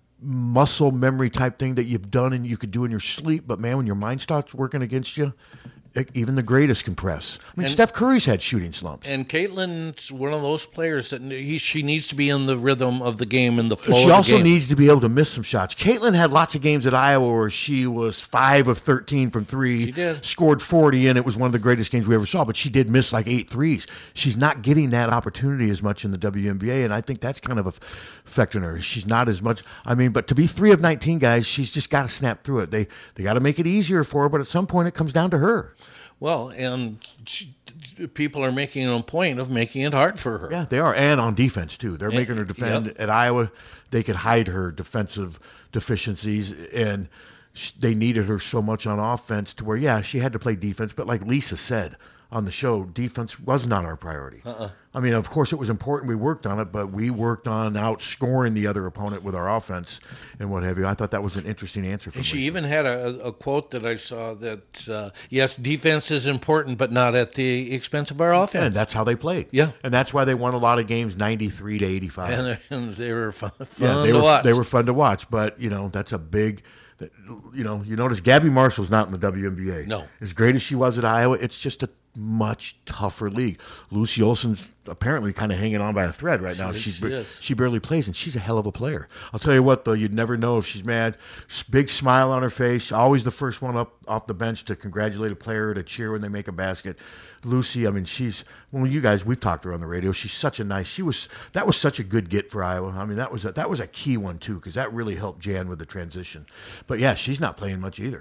C: muscle memory type thing that you've done and you could do in your sleep. But man, when your mind starts working against you, it, even the greatest can press. I mean,
B: And-
C: Steph Curry's had shooting slumps.
B: And Caitlin's one of those players that he, she needs to be in the rhythm of the game and the flow
C: She
B: of the
C: also
B: game.
C: needs to be able to miss some shots. Caitlin had lots of games at Iowa where she was five of thirteen from three.
B: She did.
C: Scored forty, and it was one of the greatest games we ever saw, but she did miss like eight threes. She's not getting that opportunity as much in the W N B A, and I think that's kind of aff- affecting her. She's not as much. I mean, but to be three of nineteen, guys, she's just got to snap through it. They, they got to make it easier for her, but at some point it comes down to her.
B: Well, and she, people are making a point of making it hard for her.
C: Yeah, they are. And on defense, too. They're making her defend.
B: Yep.
C: At Iowa, they could hide her defensive deficiencies, and sh- they needed her so much on offense to where, yeah, she had to play defense. But like Lisa said on the show, defense was not our priority. Uh-uh. I mean, of course, it was important. We worked on it, but we worked on outscoring the other opponent with our offense and what have you. I thought that was an interesting answer from
B: And she
C: Lisa.
B: even had a, a quote that I saw that, uh, yes, defense is important, but not at the expense of our offense.
C: And that's how they played.
B: Yeah.
C: And that's why they won a lot of games ninety-three to eighty-five.
B: And, and they were fun, fun
C: Yeah, they
B: to
C: were
B: watch.
C: they were fun to watch, but you know that's a big, you know, you notice Gabby Marshall's not in the W N B A.
B: No.
C: As great as she was at Iowa, it's just a much tougher league. Lucy Olson's apparently kind of hanging on by a thread right now.
B: She
C: She's
B: is, yes.
C: she barely plays, and she's a hell of a player. I'll tell you what, though, you'd never know if she's mad. S- Big smile on her face, always the first one up off the bench to congratulate a player, to cheer when they make a basket. Lucy, I mean, she's well, you guys, we've talked to her on the radio. She's such a nice. She was that was such a good get for Iowa. I mean, that was a, that was a key one too, because that really helped Jan with the transition. But yeah, she's not playing much either.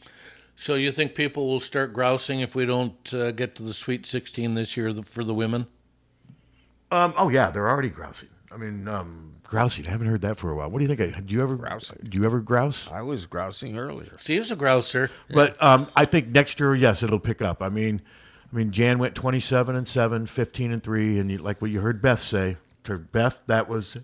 B: So you think people will start grousing if we don't uh, get to the Sweet sixteen this year for the women?
C: Um, oh yeah, they're already grousing. I mean, um, grousing. I haven't heard that for a while. What do you think? Do you ever
A: Grousing.
C: Do you ever grouse?
A: I was grousing earlier.
B: Steve's a grouser.
C: But um, I think next year, yes, it'll pick up. I mean, I mean, Jan went twenty-seven and seven, fifteen and three, and you, like what you heard Beth say to Beth, that was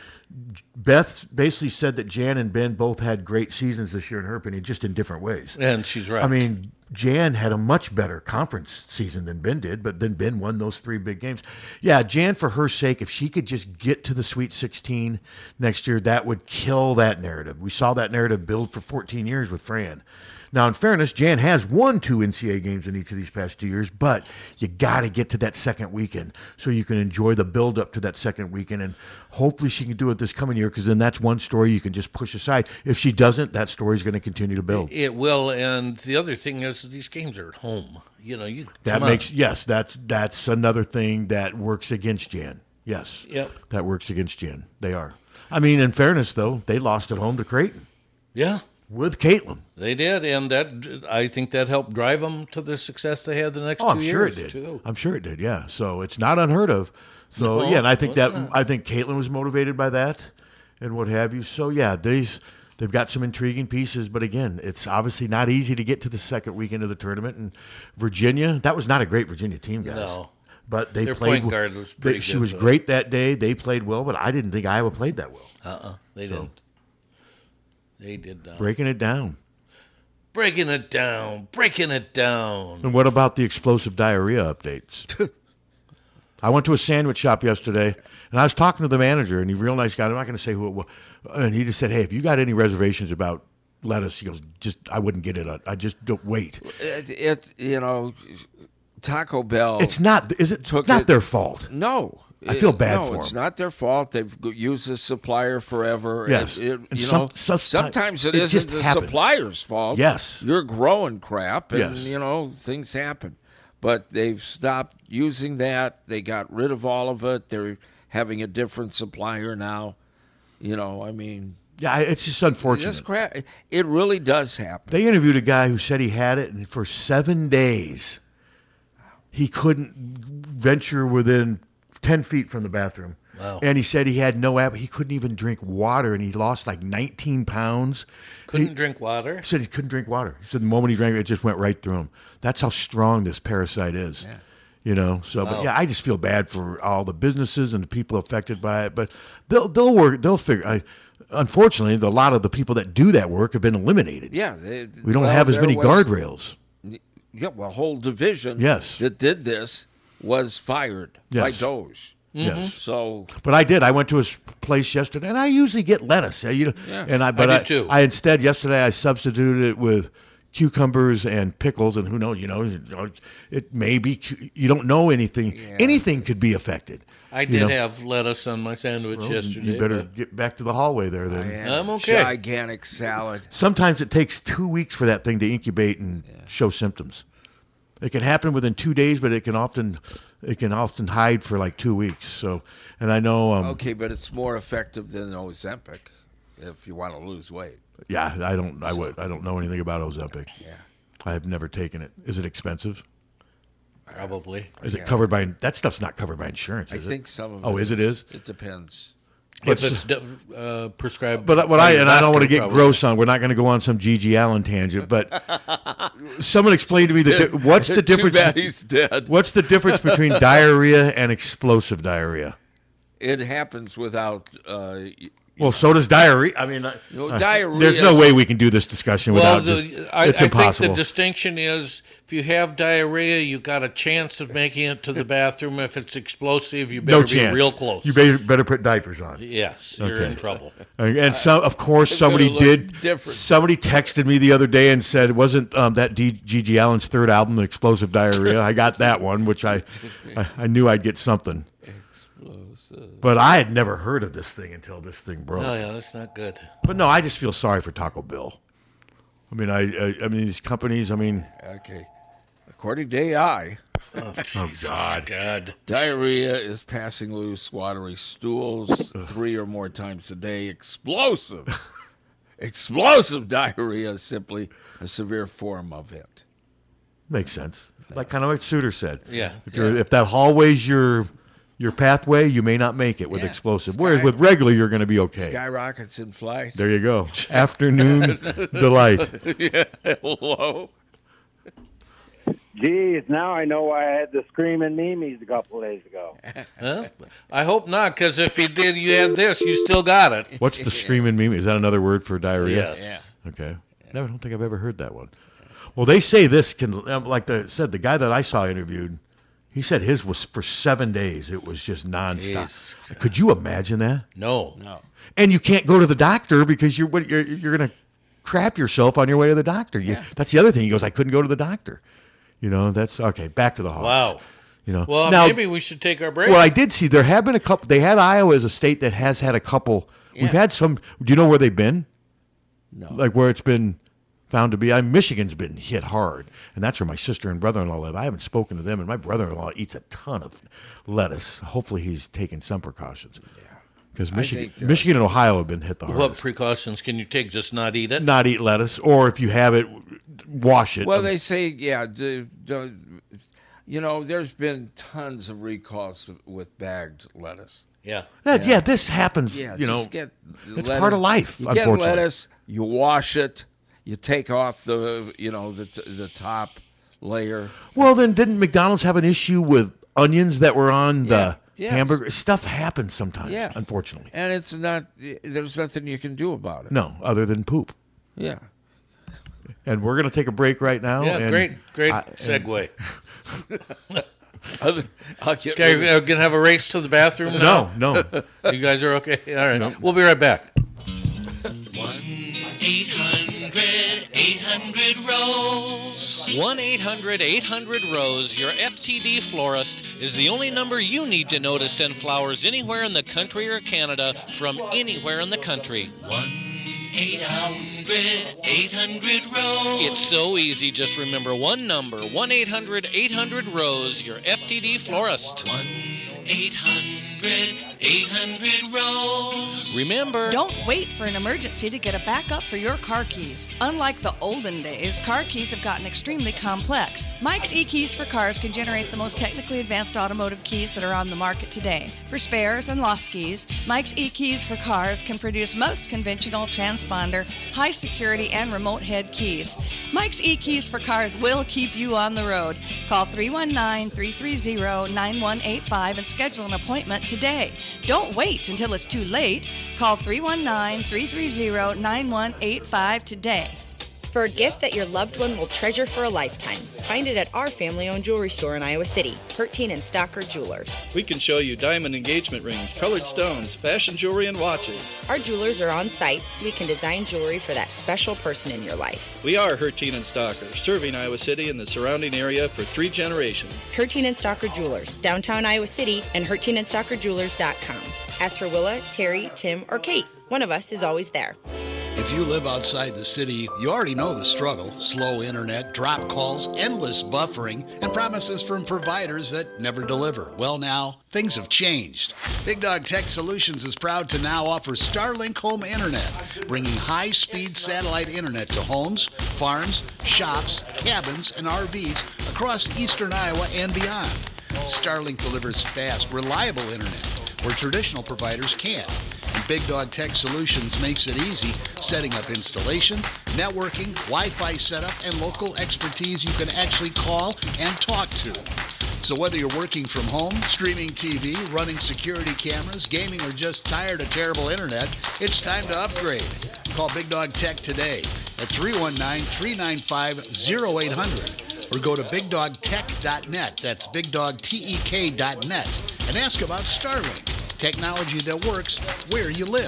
C: Beth basically said that Jan and Ben both had great seasons this year in her opinion, just in different ways.
B: And she's right.
C: I mean, Jan had a much better conference season than Ben did, but then Ben won those three big games. Yeah, Jan, for her sake, if she could just get to the Sweet sixteen next year, that would kill that narrative. We saw that narrative build for fourteen years with Fran. Now, in fairness, Jan has won two N C double A games in each of these past two years, but you got to get to that second weekend so you can enjoy the build up to that second weekend. And hopefully she can do it this coming year, because then that's one story you can just push aside. If she doesn't, that story is going to continue to build.
B: It will. And the other thing is these games are at home. You know, you
C: that makes on. yes, that's that's another thing that works against Jan. Yes,
B: yep,
C: that works against Jan. They are. I mean, in fairness, though, they lost at home to Creighton.
B: Yeah.
C: With Caitlin.
B: They did, and that I think that helped drive them to the success they had the next
C: oh,
B: two
C: I'm
B: years.
C: Sure it did.
B: Too.
C: I'm sure it did, yeah. So it's not unheard of. So,
B: no,
C: yeah, and I think that
B: not.
C: I think Caitlin was motivated by that and what have you. So, yeah, these they've got some intriguing pieces, but again, it's obviously not easy to get to the second weekend of the tournament. And Virginia, that was not a great Virginia team, guys.
B: No.
C: But they
B: Their
C: played
B: point guard was pretty
C: they, She
B: good,
C: was
B: though.
C: great that day. They played well, but I didn't think Iowa played that well.
B: Uh-uh. They
C: So.
B: didn't. They did not.
C: Breaking it down.
B: Breaking it down, breaking it down.
C: And what about the explosive diarrhea updates? I went to a sandwich shop yesterday, and I was talking to the manager, and he's a real nice guy. I'm not going to say who it was. And he just said, hey, if you got any reservations about lettuce, he goes, just I wouldn't get it. I just don't wait.
A: It, it you know, Taco Bell.
C: It's not, is it
A: took
C: not
A: it,
C: their fault?
A: No.
C: I feel bad
A: no,
C: for them.
A: it's not their fault. They've used this supplier forever.
C: Yes.
A: It, it,
C: And
A: you
C: some-
A: know,
C: some-
A: sometimes it,
C: it
A: isn't
C: just
A: the
C: happens.
A: supplier's fault.
C: Yes.
A: You're growing crap, and,
C: Yes.
A: you know, things happen. But they've stopped using that. They got rid of all of it. They're having a different supplier now. You know, I mean...
C: Yeah, it's just unfortunate.
A: It's crap. It really does happen.
C: They interviewed a guy who said he had it, and for seven days, he couldn't venture within ten feet from the bathroom.
B: Wow.
C: And he said he had no app. He couldn't even drink water, and he lost like nineteen pounds.
B: Couldn't
C: he,
B: drink water?
C: He said he couldn't drink water. He said the moment he drank it, it just went right through him. That's how strong this parasite is.
A: Yeah.
C: You know, so
B: Wow.
C: but yeah, I just feel bad for all the businesses and the people affected by it. But they'll they'll work. They'll figure. I, unfortunately, a lot of the people that do that work have been eliminated.
A: Yeah. They,
C: We don't
A: well,
C: have as
A: there
C: many
A: was-
C: guardrails.
A: Yeah, well, a whole division
C: Yes.
A: that did this was fired by
C: Yes.
A: Doge.
C: Yes.
A: So
C: But I did. I went to his place yesterday, and I usually get lettuce. uh, You know,
A: Yeah.
C: and I but
B: I
C: I,
B: do too.
C: I instead yesterday I substituted it with cucumbers and pickles, and who knows? You know, you know, it may be. cu- You don't know anything.
A: Yeah.
C: Anything could be affected.
B: I
C: you
B: did
C: know.
B: have lettuce on my sandwich
C: Well,
B: yesterday.
C: You better
B: but-
C: get back to the hallway there.
A: I
C: Then
A: had
B: I'm
A: a
B: okay.
A: gigantic salad.
C: sometimes it takes two weeks for that thing to incubate and show symptoms. It can happen within two days, but it can often it can often hide for like two weeks. So, and I know. Um,
A: Okay, but it's more effective than Ozempic if you want to lose weight.
C: Yeah, I don't. I would. I don't know anything about Ozempic.
A: Yeah.
C: I have never taken it. Is it expensive?
B: Probably.
C: Is
A: Yeah.
C: it covered by that stuff's not covered by insurance?
A: I
C: Is it?
A: think some of it.
C: Oh, is it is?
A: It depends.
B: If it's uh, prescribed.
C: But what
B: by
C: I
B: your
C: and I don't want to
B: doctor,
C: get
B: probably.
C: gross on. We're not going to go on some Gigi Allen tangent. But someone explained to me the di- what's the
A: Too
C: difference?
A: bad he's dead.
C: What's the difference between diarrhea and explosive diarrhea?
A: It happens without. Uh,
C: Well, so does diarrhea. I mean, uh,
A: know,
C: uh,
A: diarrhea
C: There's no
A: is-
C: way we can do this discussion
B: Well,
C: without.
B: the,
C: just,
B: I,
C: it's
B: I
C: impossible.
B: think the distinction is if you have diarrhea, you got a chance of making it to the bathroom. If it's explosive, you better
C: no
B: be
C: chance.
B: real close.
C: You better, better put diapers on.
B: Yes, you're
C: Okay.
B: in trouble.
C: And some, of course, somebody
A: look
C: did.
A: different.
C: Somebody texted me the other day and said, "It wasn't um, that D- Gigi Allen's third album, Explosive Diarrhea?" I got that one, which I, I, I knew I'd get something.
A: Explosive.
C: But I had never heard of this thing until this thing broke.
B: Oh yeah, that's not good.
C: But no, I just feel sorry for Taco Bell. I mean, I, I, I mean, these companies. I mean,
A: Okay. According to A I,
B: Oh, Jesus,
C: God.
B: God.
A: diarrhea is passing loose watery stools three or more times a day. Explosive. Explosive diarrhea is simply a severe form of it.
C: makes sense. Like kind of like Suter said.
B: Yeah.
C: If you're if that hallway's your your pathway, you may not make it with
A: Yeah.
C: explosive.
A: Sky-
C: Whereas with regular, you're going to be okay.
A: Skyrockets in flight.
C: There you go. Afternoon delight.
A: Hello.
E: Geez, now I know why I had the screaming memes a couple days ago.
B: Huh? I hope not, because if you did, you had this, you still got it.
C: What's the screaming meme? Is that another word for diarrhea?
B: Yes.
C: Okay. No, I don't think I've ever heard that one. Well, they say this can, like I said, the guy that I saw interviewed, he said his was for seven days. It was just nonstop.
B: Jeez.
C: Could you imagine that?
B: No.
A: No.
C: And you can't go to the doctor because you're you're, you're going to crap yourself on your way to the doctor. You,
A: Yeah.
C: That's the other thing. He goes, I couldn't go to the doctor. You know, that's okay. Back to the Hawks.
B: Wow.
C: You know,
B: Well,
C: now,
B: maybe we should take our break.
C: well, I did see there have been a couple. They had Iowa as a state that has had a couple. We've
A: Yeah.
C: had some. Do you know where they've been?
A: No.
C: Like where it's been found to be. I Michigan's been hit hard, and that's where my sister and brother-in-law live. I haven't spoken to them, and my brother-in-law eats a ton of lettuce. Hopefully, he's taking some precautions. Yeah, because Michigan,
A: think, uh,
C: Michigan and Ohio have been hit the
B: What
C: hardest.
B: precautions can you take? Just not eat it?
C: Not eat lettuce, or if you have it, wash it.
A: Well, they say, yeah, the, the, you know, there's been tons of recalls with bagged lettuce.
B: Yeah.
C: That- yeah. this happens.
A: Yeah,
C: you know,
A: just get
C: it's
A: lettuce.
C: part of life.
A: You get
C: unfortunately.
A: lettuce, you wash it, you take off the, you know, the the top layer.
C: Well, then didn't McDonald's have an issue with onions that were on the
A: Yeah, yes.
C: hamburger? Stuff happens sometimes,
A: Yeah.
C: unfortunately.
A: And it's not, there's nothing you can do about it.
C: No, other than poop.
A: Yeah.
C: And we're going to take a break right now.
B: Yeah,
C: and
B: great, great
C: I-
B: segue.
A: Other- I'll get
B: Okay,
A: rid of-
B: we're going to have a race to the bathroom now?
C: No, no.
B: You guys are okay? All right. We'll be right back.
F: one eight hundred eight hundred rose.
G: one eight hundred eight hundred rose, your F T D florist, is the only number you need to know to send flowers anywhere in the country or Canada from anywhere in the country.
F: one eight hundred eight hundred rose.
G: It's so easy, just remember one number, one eight hundred eight hundred rose, your F T D florist.
F: one eight hundred eight hundred rose.
G: Remember,
H: Don't wait for an emergency to get a backup for your car keys. Unlike the olden days, car keys have gotten extremely complex. Mike's eKeys for Cars can generate the most technically advanced automotive keys that are on the market today. For spares and lost keys, Mike's eKeys for Cars can produce most conventional transponder, high security, and remote head keys. Mike's eKeys for Cars will keep you on the road. Call three one nine, three three zero, nine one eight five and schedule an appointment today. Don't wait until it's too late. Call three one nine, three three zero, nine one eight five today.
I: For a gift that your loved one will treasure for a lifetime, find it at our family-owned jewelry store in Iowa City, Hertine and Stocker Jewelers.
J: We can show you diamond engagement rings, colored stones, fashion jewelry, and watches.
I: Our jewelers are on site, so we can design jewelry for that special person in your life.
J: We are Hertine and Stocker, serving Iowa City and the surrounding area for three generations.
I: Hertine and Stocker Jewelers, downtown Iowa City, and hertine and stocker jewelers dot com. Ask for Willa, Terry, Tim, or Kate. One of us is always there.
K: If you live outside the city, you already know the struggle. Slow internet, drop calls, endless buffering, and promises from providers that never deliver. Well, now, things have changed. Big Dog Tech Solutions is proud to now offer Starlink Home Internet, bringing high-speed satellite internet to homes, farms, shops, cabins, and R Vs across eastern Iowa and beyond. Starlink delivers fast, reliable internet where traditional providers can't. And Big Dog Tech Solutions makes it easy, setting up installation, networking, Wi-Fi setup, and local expertise you can actually call and talk to. So whether you're working from home, streaming T V, running security cameras, gaming, or just tired of terrible internet, it's time to upgrade. Call Big Dog Tech today at three one nine, three nine five, zero eight hundred or go to big dog tech dot net, that's big dog tek dot net, and ask about Starlink, technology that works where you live.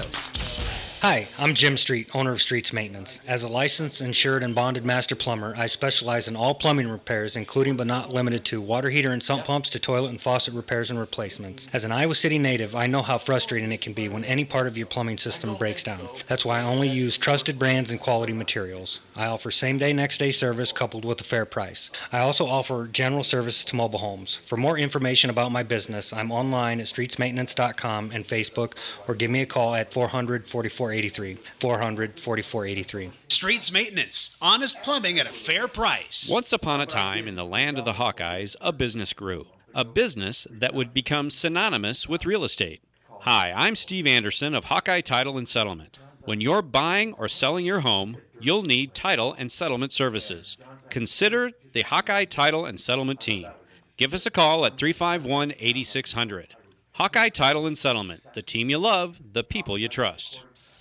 L: Hi, I'm Jim Street, owner of Streets Maintenance. As a licensed, insured, and bonded master plumber, I specialize in all plumbing repairs, including but not limited to water heater and sump pumps to toilet and faucet repairs and replacements. As an Iowa City native, I know how frustrating it can be when any part of your plumbing system breaks down. That's why I only use trusted brands and quality materials. I offer same-day, next-day service coupled with a fair price. I also offer general services to mobile homes. For more information about my business, I'm online at streets maintenance dot com and Facebook, or give me a call at four hundred, forty-four eighty-three, four hundred, forty-four eighty-three.
M: Streets Maintenance, honest plumbing at a fair price.
N: Once upon a time, in the land of the Hawkeyes, a business grew. A business that would become synonymous with real estate. Hi, I'm Steve Anderson of Hawkeye Title and Settlement. When you're buying or selling your home, you'll need title and settlement services. Consider the Hawkeye Title and Settlement team. Give us a call at three five one, eight six zero zero. Hawkeye Title and Settlement, the team you love, the people you trust.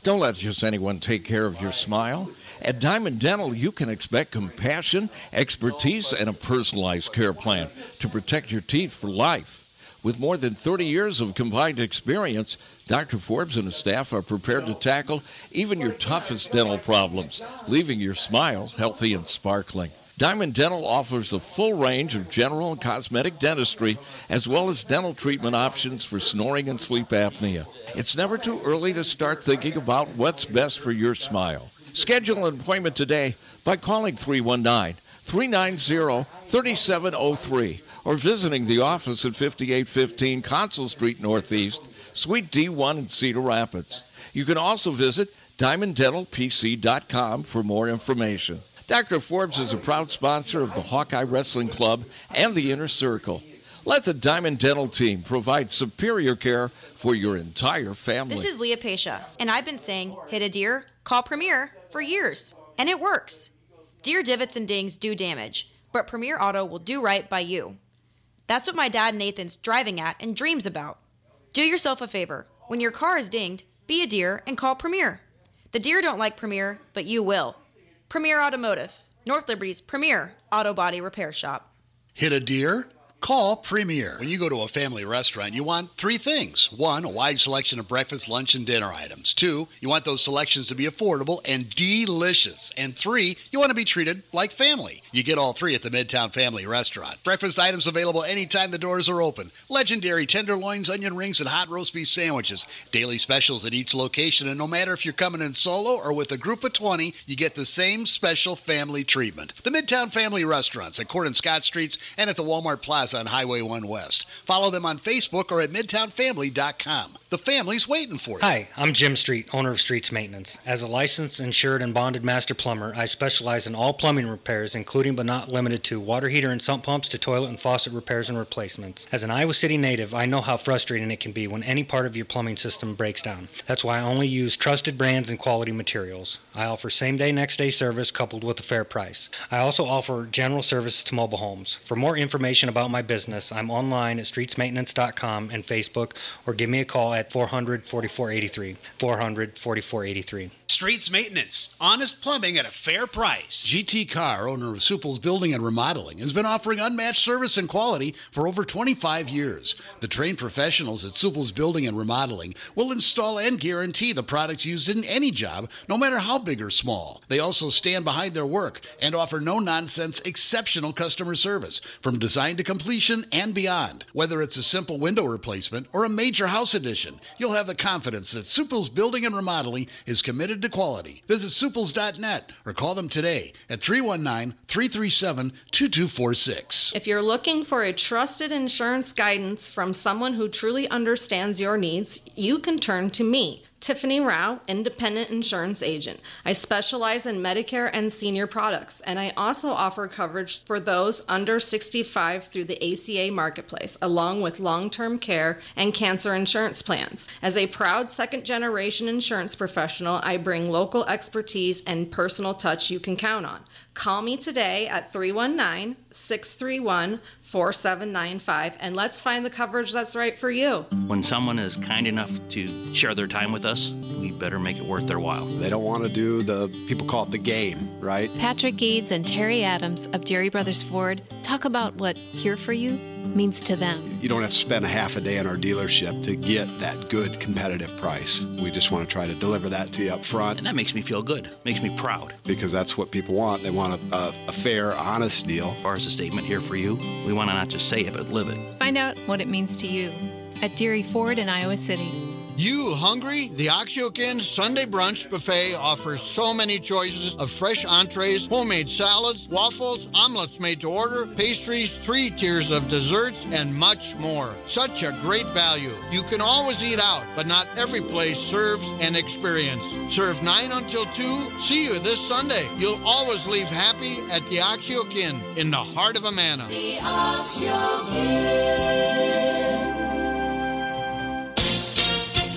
A: Don't let just anyone take care of your smile. At Diamond Dental, you can expect compassion, expertise, and a personalized care plan to protect your teeth for life. With more than thirty years of combined experience, Doctor Forbes and his staff are prepared to tackle even your toughest dental problems, leaving your smile healthy and sparkling. Diamond Dental offers a full range of general and cosmetic dentistry, as well as dental treatment options for snoring and sleep apnea. It's never too early to start thinking about what's best for your smile. Schedule an appointment today by calling three one nine, three nine zero, three seven zero three or visiting the office at fifty-eight fifteen Consul Street Northeast, Suite D one in Cedar Rapids. You can also visit diamond dental p c dot com for more information. Doctor Forbes is a proud sponsor of the Hawkeye Wrestling Club and the Inner Circle. Let the Diamond Dental team provide superior care for your entire family.
O: This is Leah Pasha, and I've been saying, hit a deer, call Premier for years, and it works. Deer divots and dings do damage, but Premier Auto will do right by you. That's what my dad Nathan's driving at and dreams about. Do yourself a favor. When your car is dinged, be a deer and call Premier. The deer don't like Premier, but you will. Premier Automotive, North Liberty's premier auto body repair shop.
K: Hit a deer? Call Premier. When you go to a family restaurant, you want three things. One, a wide selection of breakfast, lunch, and dinner items. Two, you want those selections to be affordable and delicious. And three, you want to be treated like family. You get all three at the Midtown Family Restaurant. Breakfast items available anytime the doors are open. Legendary tenderloins, onion rings, and hot roast beef sandwiches. Daily specials at each location, and no matter if you're coming in solo or with a group of twenty, you get the same special family treatment. The Midtown Family Restaurants at Court and Scott Streets and at the Walmart Plaza on Highway one West. Follow them on Facebook or at midtown family dot com. The family's waiting for you.
L: Hi, I'm Jim Street, owner of Streets Maintenance. As a licensed, insured, and bonded master plumber, I specialize in all plumbing repairs, including but not limited to water heater and sump pumps to toilet and faucet repairs and replacements. As an Iowa City native, I know how frustrating it can be when any part of your plumbing system breaks down. That's why I only use trusted brands and quality materials. I offer same-day, next-day service coupled with a fair price. I also offer general services to mobile homes. For more information about my business, I'm online at streets maintenance dot com and Facebook, or give me a call at four hundred, forty-four eighty-three, four hundred, forty-four eighty-three.
M: Streets Maintenance, honest plumbing at a fair price.
K: G T Carr, owner of Supple's Building and Remodeling, has been offering unmatched service and quality for over twenty-five years. The trained professionals at Supple's Building and Remodeling will install and guarantee the products used in any job, no matter how big or small. They also stand behind their work and offer no-nonsense, exceptional customer service from design to completion and beyond. Whether it's a simple window replacement or a major house addition, you'll have the confidence that Supple's Building and Remodeling is committed to quality. Visit suples dot net or call them today at three one nine, three three seven, two two four six.
P: If you're looking for a trusted insurance guidance from someone who truly understands your needs, you can turn to me, Tiffany Rao, independent insurance agent. I specialize in Medicare and senior products, and I also offer coverage for those under sixty-five through the A C A Marketplace, along with long-term care and cancer insurance plans. As a proud second-generation insurance professional, I bring local expertise and personal touch you can count on. Call me today at three one nine, six three one, four seven nine five, and let's find the coverage that's right for you.
Q: When someone is kind enough to share their time with us, we better make it worth their while.
R: They don't want to do the, people call it the game, right?
S: Patrick Eads and Terry Adams of Deary Brothers Ford talk about what here for you means to them.
R: You don't have to spend a half a day in our dealership to get that good competitive price. We just want to try to deliver that to you up front.
Q: And that makes me feel good, makes me proud.
R: Because that's what people want. They want a, a, a fair, honest deal.
Q: As far as a statement here for you, we want to not just say it, but live it.
S: Find out what it means to you at Deary Ford in Iowa City.
T: You hungry? The Oxyokin Sunday Brunch Buffet offers so many choices of fresh entrees, homemade salads, waffles, omelets made to order, pastries, three tiers of desserts, and much more. Such a great value. You can always eat out, but not every place serves an experience. Serve nine until two. See you this Sunday. You'll always leave happy at the Oxyokin in the heart of Amana.
U: The Oxyokin.
V: Hey,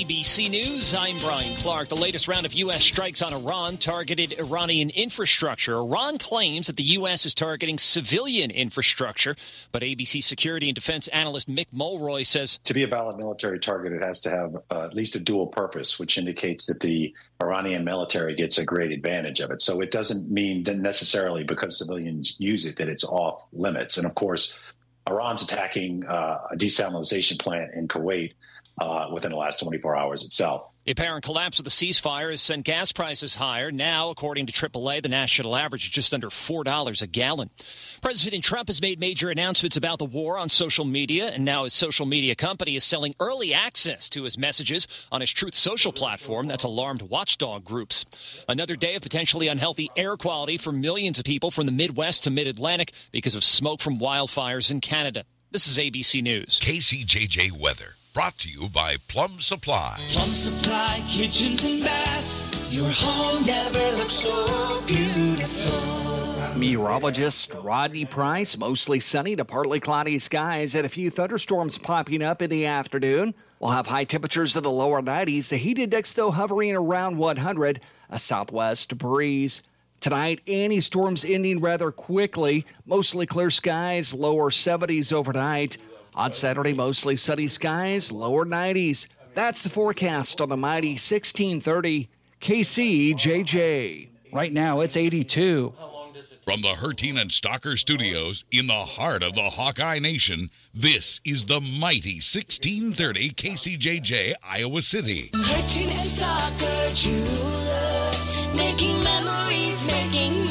U: A B C News, I'm Brian Clark. The latest round of U S strikes on Iran targeted Iranian infrastructure. Iran claims that the U S is targeting civilian infrastructure, but A B C security and defense analyst Mick Mulroy says,
V: to be a valid military target, it has to have uh, at least a dual purpose, which indicates that the Iranian military gets a great advantage of it. So it doesn't mean that necessarily because civilians use it that it's off limits. And of course, Iran's attacking uh, a desalination plant in Kuwait uh, within the last twenty-four hours itself.
U: the apparent collapse of the ceasefire has sent gas prices higher. Now, according to triple A, the national average is just under four dollars a gallon. President Trump has made major announcements about the war on social media, and now his social media company is selling early access to his messages on his Truth Social platform that's alarmed watchdog groups. Another day of potentially unhealthy air quality for millions of people from the Midwest to Mid-Atlantic because of smoke from wildfires in Canada. This is A B C News.
W: K C J J Weather, brought to you by Plum Supply.
X: Plum Supply, kitchens and baths. Your home never looks so beautiful.
Y: Meteorologist Rodney Price, mostly sunny to partly cloudy skies and a few thunderstorms popping up in the afternoon. We'll have high temperatures in the lower nineties. The heat index, though, hovering around one hundred. A southwest breeze. Tonight, any storms ending rather quickly. Mostly clear skies, lower seventies overnight. On Saturday, mostly sunny skies, lower nineties. That's the forecast on the mighty sixteen thirty K C J J. Right now, it's eighty-two.
W: From the Hertin and Stalker Studios in the heart of the Hawkeye Nation, this is the mighty sixteen thirty K C J J, Iowa City.
X: Hertin and Stalker Jewelers, making memories, making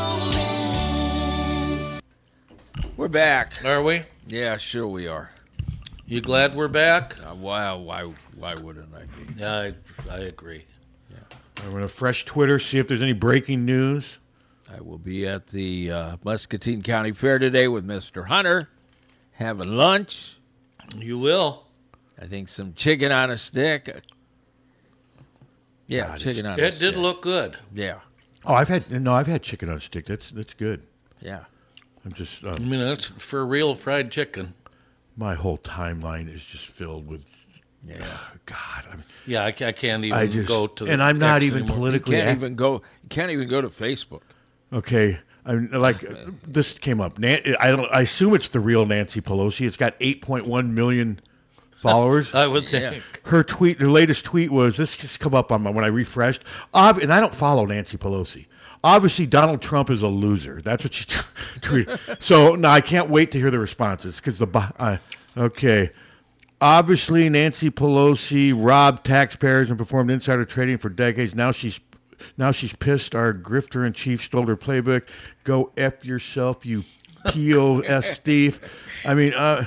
X: moments.
A: We're back.
B: Are we?
A: Yeah, sure we are.
B: You glad we're back?
A: Uh, wow, why, why wouldn't I be?
B: Yeah, I, I agree.
C: Yeah. I'm going to fresh Twitter, see if there's any breaking news.
A: I will be at the uh, Muscatine County Fair today with Mister Hunter, having lunch.
B: You will.
A: I think some chicken on a stick. Yeah,
C: God,
A: chicken on
B: it
A: a stick.
B: It did look good.
A: Yeah.
C: Oh, I've had no, I've had chicken on a stick. That's that's good.
A: Yeah.
C: I'm just. Uh,
B: I mean, that's for real fried chicken.
C: My whole timeline is just filled with.
A: Yeah.
C: God. I mean,
B: yeah, I, I can't even
C: I just,
B: go to.
C: And I'm not
B: X
C: even
B: anymore.
C: politically.
A: You can't
C: act-
A: even go. You can't even go to Facebook.
C: Okay. I'm like this came up. Nan- I don't. I assume it's the real Nancy Pelosi. It's got eight point one million followers.
B: I would think.
A: Yeah.
C: Her tweet, her latest tweet was this. Just come up on my when I refreshed. Ob- and I don't follow Nancy Pelosi. Obviously, Donald Trump is a loser. That's what she t- tweeted. So now I can't wait to hear the responses because the uh, okay. Obviously, Nancy Pelosi robbed taxpayers and performed insider trading for decades. Now she's now she's pissed. Our grifter in chief stole her playbook. Go F yourself, you P O S thief. I mean, uh,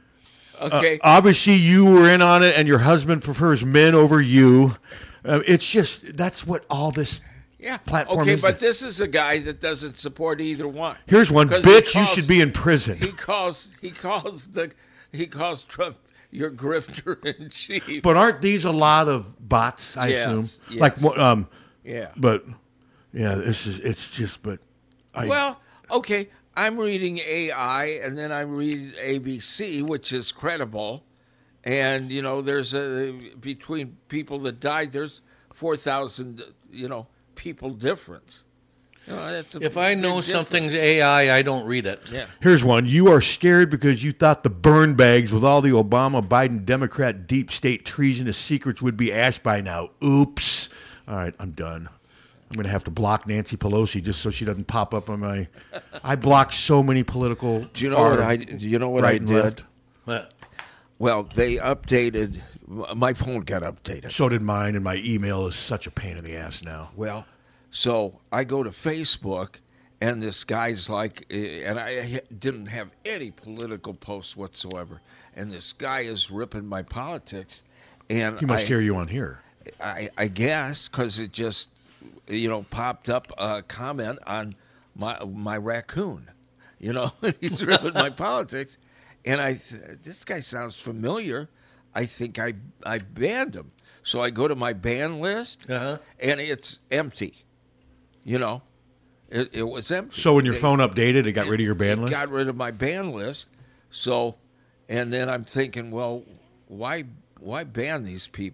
A: okay.
C: Uh, obviously, you were in on it, and your husband prefers men over you. Uh, it's just that's what all this.
A: Yeah.
C: Platform
A: okay,
C: is
A: but this is a guy that doesn't support either one.
C: Here's one,
A: Because
C: bitch.
A: he
C: You
A: calls-
C: should be in prison.
A: He calls. He calls the. He calls Trump your grifter in chief.
C: But aren't these a lot of bots? I
A: Yes,
C: assume.
A: yes.
C: Like, um,
A: Yeah.
C: But yeah, this is. It's just. But I,
A: Well, okay. I'm reading A I, and then I read A B C, which is credible. And you know, there's a between people that died, there's four thousand. You know. People difference. You know, that's a
B: If I know
A: big
B: something's
A: difference.
B: A I, I don't read it.
A: Yeah.
C: Here's one. You are scared because you thought the burn bags with all the Obama, Biden, Democrat, deep state treasonous secrets would be ash by now. Oops. All right, I'm done. I'm going to have to block Nancy Pelosi just so she doesn't pop up on my. I block so many political.
A: Do you know
C: far,
A: what I? Do you know what
C: right
A: I
C: and
A: did?
C: left.
B: What?
A: Well, they updated. My phone got updated.
C: So did mine, and my email is such a pain in the ass now.
A: Well, so I go to Facebook, and this guy's like, and I didn't have any political posts whatsoever, and this guy is ripping my politics, and
C: He must
A: I,
C: hear you on here.
A: I, I guess because it just, you know, popped up a comment on my my raccoon, you know, he's ripping my politics, and I th- this guy sounds familiar. I think I I banned him. So I go to my ban list,
B: uh-huh.
A: and it's empty. You know, it, it was empty.
C: So when your
A: They-
C: phone updated, it got rid of your ban
A: it
C: list?
A: got rid of my ban list. So, and then I'm thinking, well, why why ban these people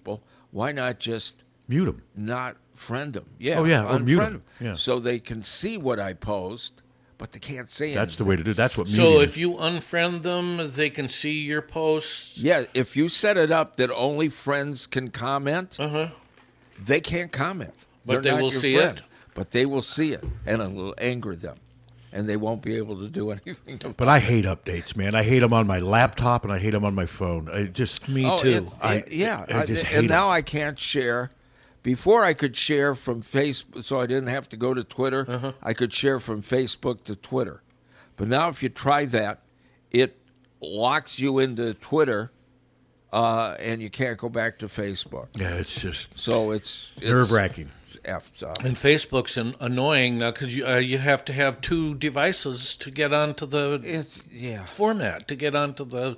A: why not just
C: mute them?
A: Not friend them. Yeah.
C: Oh, yeah, or
A: unfriend
C: mute 'em.
A: them.
C: Yeah.
A: So they can see what I post, but they can't say
C: That's the
A: anything.
C: way to do it. That's what
B: So
C: muting
B: if you unfriend them, they can see your posts.
A: Yeah, if you set it up that only friends can comment,
B: uh-huh.
A: they can't comment.
B: But
A: They're
B: they
A: not
B: will
A: your
B: see
A: friend.
B: it.
A: But they will see it, and it will anger them, and they won't be able to do anything about
C: But I hate updates, man. I hate them on my laptop and I hate them on my phone. I just
A: oh, it-
C: I,
A: it- yeah,
C: I just
A: I-
C: hate
A: and
C: 'em.
A: now I can't share. Before I could share from Facebook, so I didn't have to go to Twitter.
B: Uh-huh.
A: I could share from Facebook to Twitter. But now, if you try that, it locks you into Twitter, uh, and you can't go back to Facebook.
C: Yeah, it's just
A: so it's, it's
C: nerve-wracking.
A: Effed up.
B: And Facebook's an, annoying now because you uh, you have to have two devices to get onto the
A: it's, yeah.
B: format to get onto the.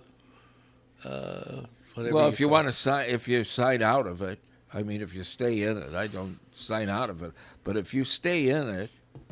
B: Uh, whatever
A: Well, if you
B: call
A: want to sign, if you sign out of it, I mean, if you stay in it, I don't sign out of it. But if you stay in it,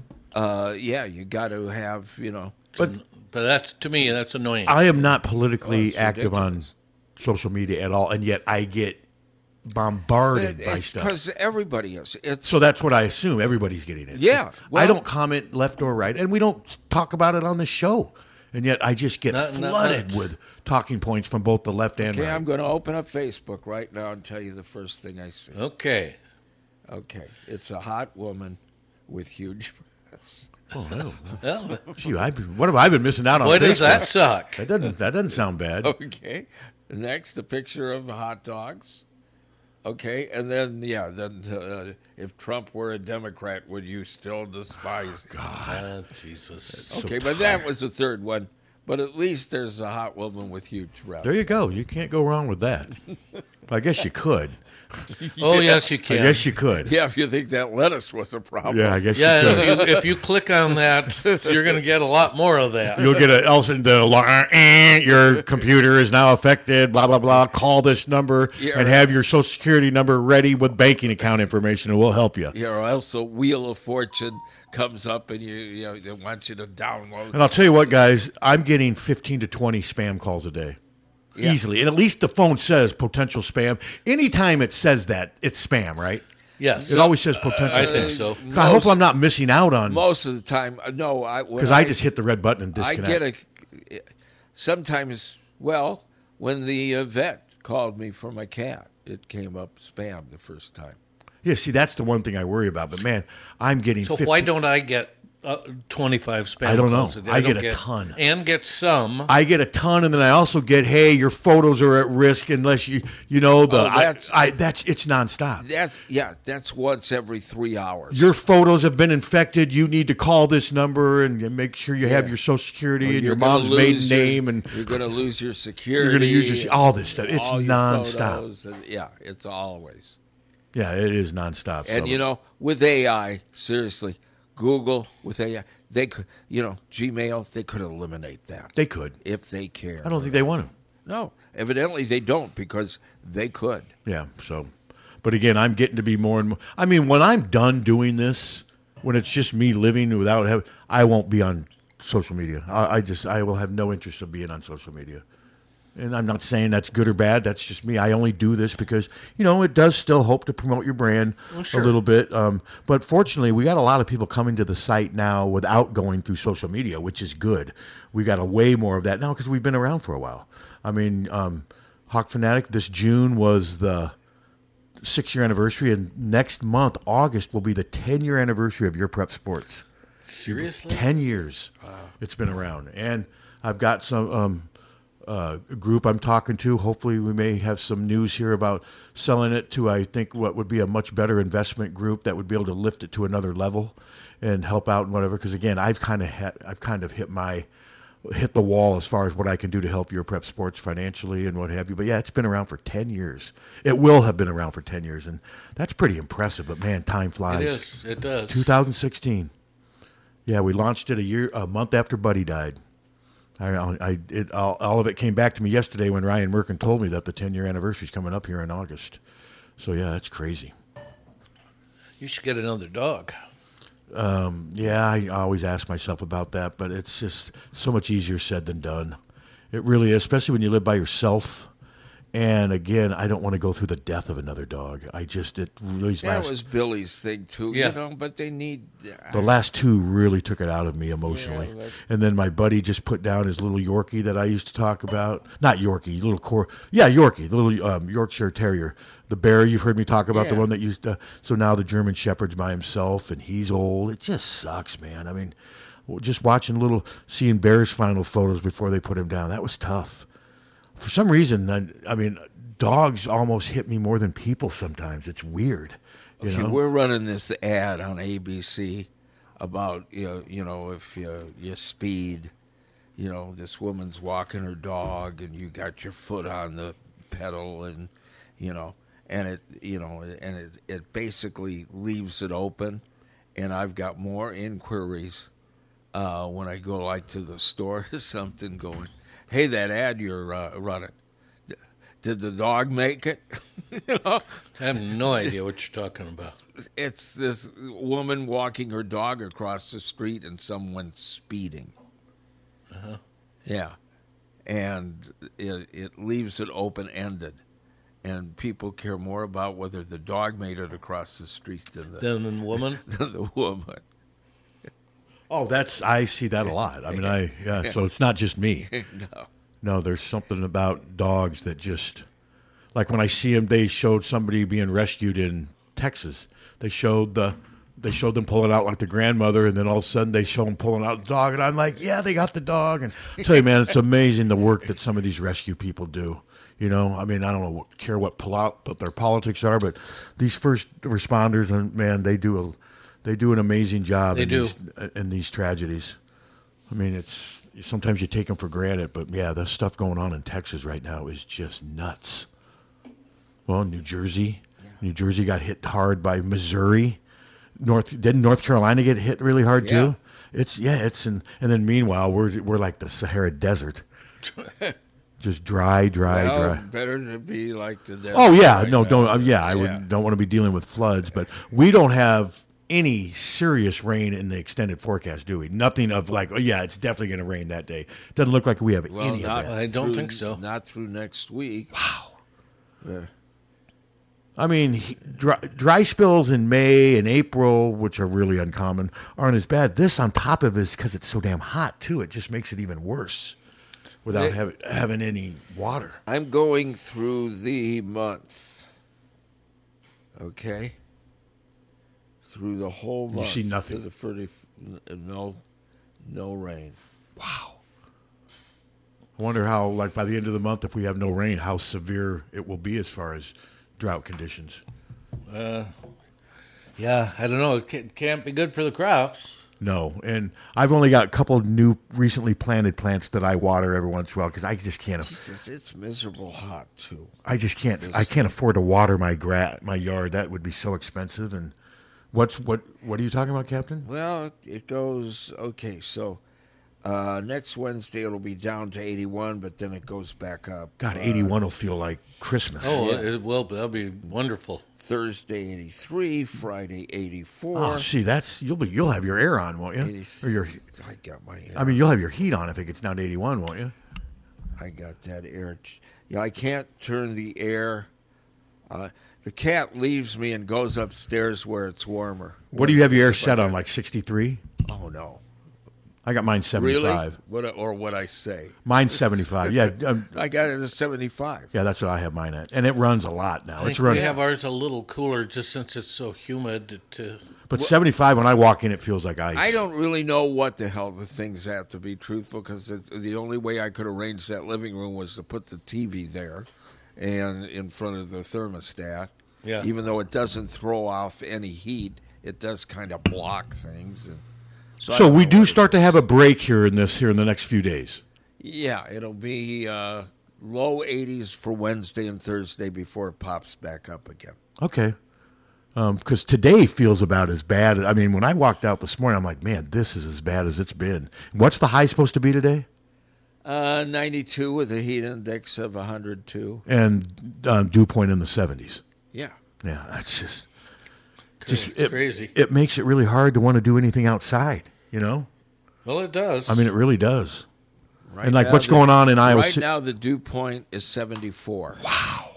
A: uh, yeah, you got to have, you know.
C: But
B: but that's to me that's annoying.
C: I am not politically
A: Oh, it's
C: active on social media at all, and yet I get bombarded by
A: It's
C: stuff.
A: because everybody is. It's
C: So that's what I assume. Everybody's getting it.
A: Yeah,
C: I
A: well-
C: don't comment left or right, and we don't talk about it on the show. And yet I just get
A: Not- not
C: flooded
A: much.
C: with talking points from both the left and
A: Okay,
C: right.
A: I'm going to open up Facebook right now and tell you the first thing I see.
B: Okay.
A: Okay. It's a hot woman with huge breasts.
C: Oh, no.
B: Well,
C: Gee, I've been, what have I been missing out on?
A: Boy, does
C: Facebook?
A: that suck.
C: That doesn't. That doesn't sound bad.
A: Okay. Next, a picture of hot dogs. Okay, and then yeah, then uh, if Trump were a Democrat, would you still despise him?
B: God, Jesus.
A: Okay, but that was the third one. But at least there's a hot woman with huge breasts.
C: There you go. You can't go wrong with that. I guess you could.
B: Oh, yes, you can.
C: I guess you could.
A: Yeah, if you think that lettuce was a problem.
C: Yeah, I guess
B: Yeah,
C: you
B: and
C: could.
B: if you, if you click on that, you're going to get a lot more of that.
C: You'll get a else in the alarm, eh, your computer is now affected, blah, blah, blah. Call this number
A: Yeah,
C: and
A: right.
C: have your social security number ready with banking account information, and we'll help you.
A: Yeah, or else a Wheel of Fortune comes up and you, you know, they want you to download.
C: And I'll tell you what, guys, I'm getting fifteen to twenty spam calls a day.
A: Yeah.
C: Easily. And at least the phone says potential spam. Anytime it says that, it's spam, right?
B: Yes.
C: It always says potential
B: I
C: spam.
B: think so.
C: I hope
A: Most-
C: I'm not missing out on,
A: Most of the time, uh, no. I when
C: because I, just hit the red button and
A: I
C: disconnect.
A: get a. Sometimes, well, when the uh, vet called me for my cat, it came up spam the first time.
C: Yeah, see, that's the one thing I worry about. But, man, I'm getting
B: So
C: fifteen
B: why don't I get uh, twenty-five spam
C: I don't know.
B: calls a day?
C: I
B: don't
C: get a ton.
B: And get some.
C: I get a ton, and then I also get, hey, your photos are at risk unless you, you know, the
A: Oh, that's-
C: I, I, that's it's nonstop.
A: That's yeah. That's once every three hours.
C: Your photos have been infected. You need to call this number and make sure you have
A: Yeah.
C: your social security
A: Or
C: and your
A: you're gonna
C: mom's maiden
A: lose your-
C: name, and
A: you're going to lose your security.
C: you're going to use your, all this stuff. It's
A: all your
C: nonstop.
A: photos and- yeah, it's always.
C: Yeah, it is nonstop.
A: And
C: so-
A: you know, with A I, seriously, Google with A I, they could, you know, Gmail, they could eliminate that.
C: They could.
A: If they care.
C: I don't think they want to.
A: No, evidently they don't because they could.
C: Yeah. So, but again, I'm getting to be more and more. I mean, when I'm done doing this, when it's just me living without having, I won't be on social media. I, I just, I will have no interest of being on social media. And I'm not saying that's good or bad. That's just me. I only do this because, you know, it does still hope to promote your brand
B: Well, sure.
C: a little bit. Um, but fortunately, we got a lot of people coming to the site now without going through social media, which is good. We got a way more of that now because we've been around for a while. I mean, um, Hawk Fanatic, this June was the six-year anniversary, and next month, August, will be the ten-year anniversary of Your Prep Sports.
B: Seriously?
C: Ten years it's been around. And I've got some um, uh, group I'm talking to. Hopefully we may have some news here about selling it to, I think, what would be a much better investment group that would be able to lift it to another level and help out and whatever. Because, again, I've kind of ha- I've kind of hit my hit the wall as far as what I can do to help Your Prep Sports financially and what have you. But, yeah, it's been around for ten years. It will have been around for ten years, and that's pretty impressive. But, man, time flies.
B: It is. It does.
C: two thousand sixteen. Yeah, we launched it a year, a month after Buddy died. I, I, it, all, all of it came back to me yesterday when Ryan Merkin told me that the ten-year anniversary is coming up here in August. So yeah, that's crazy.
B: You should get another dog.
C: Um, yeah, I always ask myself about that, but it's just so much easier said than done. It really is, especially when you live by yourself And again, I don't want to go through the death of another dog. I just it really
A: That
C: last,
A: was Billy's thing too,
B: Yeah.
A: you know. But they need
C: the last two really took it out of me emotionally.
A: Yeah, that-
C: And then my buddy just put down his little Yorkie that I used to talk about. Not Yorkie, little cor yeah Yorkie, the little um, Yorkshire Terrier, the bear you've heard me talk about, the
A: Yeah.
C: one that used to. So now the German Shepherd's by himself, and he's old. It just sucks, man. I mean, just watching little seeing Bear's final photos before they put him down, that was tough. For some reason, I, I mean, dogs almost hit me more than people sometimes. It's weird. You
A: Okay,
C: know?
A: we're running this ad on A B C about you know, you know if you, you speed, you know, this woman's walking her dog and you got your foot on the pedal and you know, and it you know, and it it basically leaves it open, and I've got more inquiries uh, when I go like to the store or something, going, "Hey, that ad you're uh, running." Did the dog make it? You know?
B: I have no idea what you're talking about.
A: It's this woman walking her dog across the street and someone speeding.
B: Uh-huh.
A: Yeah. And it, it leaves it open-ended. And people care more about whether the dog made it across the street than the,
B: Than the woman?
A: than the woman.
C: Oh, that's I see that a lot. I mean, I yeah. So it's not just me.
A: No.
C: No, there's something about dogs that just, like when I see them, they showed somebody being rescued in Texas. They showed the, they showed them pulling out like the grandmother, and then all of a sudden they show them pulling out the dog, and I'm like, yeah, they got the dog. And I tell you, man, it's amazing the work that some of these rescue people do. You know, I mean, I don't know, what, care what poli- what their politics are, but these first responders, and man, they do a, they do an amazing job.
B: They
C: in
B: do.
C: these, in these tragedies. I mean, it's. Sometimes you take them for granted, but yeah, the stuff going on in Texas right now is just nuts. Well, New Jersey, yeah. New Jersey got hit hard by Missouri. North didn't North Carolina get hit really hard
A: Yeah.
C: too? It's yeah, it's and and then meanwhile we're we're like the Sahara Desert, just dry, dry,
A: well,
C: dry.
A: better to be like the desert
C: Oh yeah,
A: right
C: no,
A: now.
C: don't um, yeah, I
A: Yeah.
C: would don't want to be dealing with floods, but we don't have any serious rain in the extended forecast, do we? Nothing of like, oh yeah, it's definitely going to rain that day. Doesn't look like we have
A: Well,
C: any
A: not
C: of that.
B: I don't
A: through-
B: think so.
A: Not through next week. Wow. Yeah.
C: I mean, he- dry, dry spills in May and April, which are really uncommon, aren't as bad. This on top of it is because it's so damn hot too. It just makes it even worse without
A: Hey.
C: having having any water.
A: I'm going through the month. Okay? Through the whole
C: You
A: month.
C: see nothing.
A: To the thirty, no, no rain.
C: Wow. I wonder how, like, by the end of the month, if we have no rain, how severe it will be as far as drought conditions.
B: Uh, yeah, I don't know. It ca- can't be good for the crops.
C: No, and I've only got a couple of new, recently planted plants that I water every once in a while because I just can't.
A: Jesus, it's miserable hot too.
C: I just can't. I can't afford to water my gra- my yard. That would be so expensive. And what's what? What are you talking about, Captain?
A: Well, it goes okay. So uh, next Wednesday it'll be down to eighty-one, but then it goes back up.
C: God,
A: Uh,
C: eighty-one will feel like Christmas.
B: Oh,
A: Yeah.
B: it will. That'll be wonderful.
A: Thursday eighty-three, Friday eighty-four.
C: Oh, see, that's you'll be you'll have your air on, won't you?
A: eighty
C: Or your,
A: I got my air.
C: I mean, you'll have your heat on if it gets down to eighty-one, won't you?
A: I got that air. Yeah, I can't turn the air. Uh, the cat leaves me and goes upstairs where it's warmer.
C: What do you have your air
A: If I
C: set on?
A: got-
C: Like sixty-three?
A: Oh no.
C: I got mine seventy-five.
A: Really? What or what I say?
C: Mine's seventy-five. Yeah, um,
A: I got it at seventy-five.
C: yeah, that's what I have mine at, and it runs a lot now.
B: I
C: It's
B: think we
C: running,
B: have ours a little cooler just since it's so humid. To
C: but seventy-five when I walk in, it feels like ice.
A: I don't really know what the hell the thing's at, to be truthful, because the only way I could arrange that living room was to put the T V there and in front of the thermostat.
B: Yeah.
A: Even though it doesn't throw off any heat, it does kind of block things. And so I
C: So
A: don't
C: we
A: know
C: do
A: what it
C: start to have a break here in this here in the next few days.
A: Yeah, it'll be uh, low eighties for Wednesday and Thursday before it pops back up again.
C: Okay. Because today feels about as bad. I mean, when I walked out this morning, I'm like, man, this is as bad as it's been. What's the high supposed to be today?
A: Uh, ninety-two with a heat index of one hundred two.
C: And uh, dew point in the seventies.
A: Yeah.
C: Yeah, that's just,
B: It's
C: just it,
B: crazy.
C: It makes it really hard to want to do anything outside, you know?
B: Well, it does.
C: I mean, it really does.
A: Right
C: and like
A: now
C: what's
A: the-
C: going on in Iowa
A: Right
C: City?
A: now, the dew point is seventy-four.
C: Wow,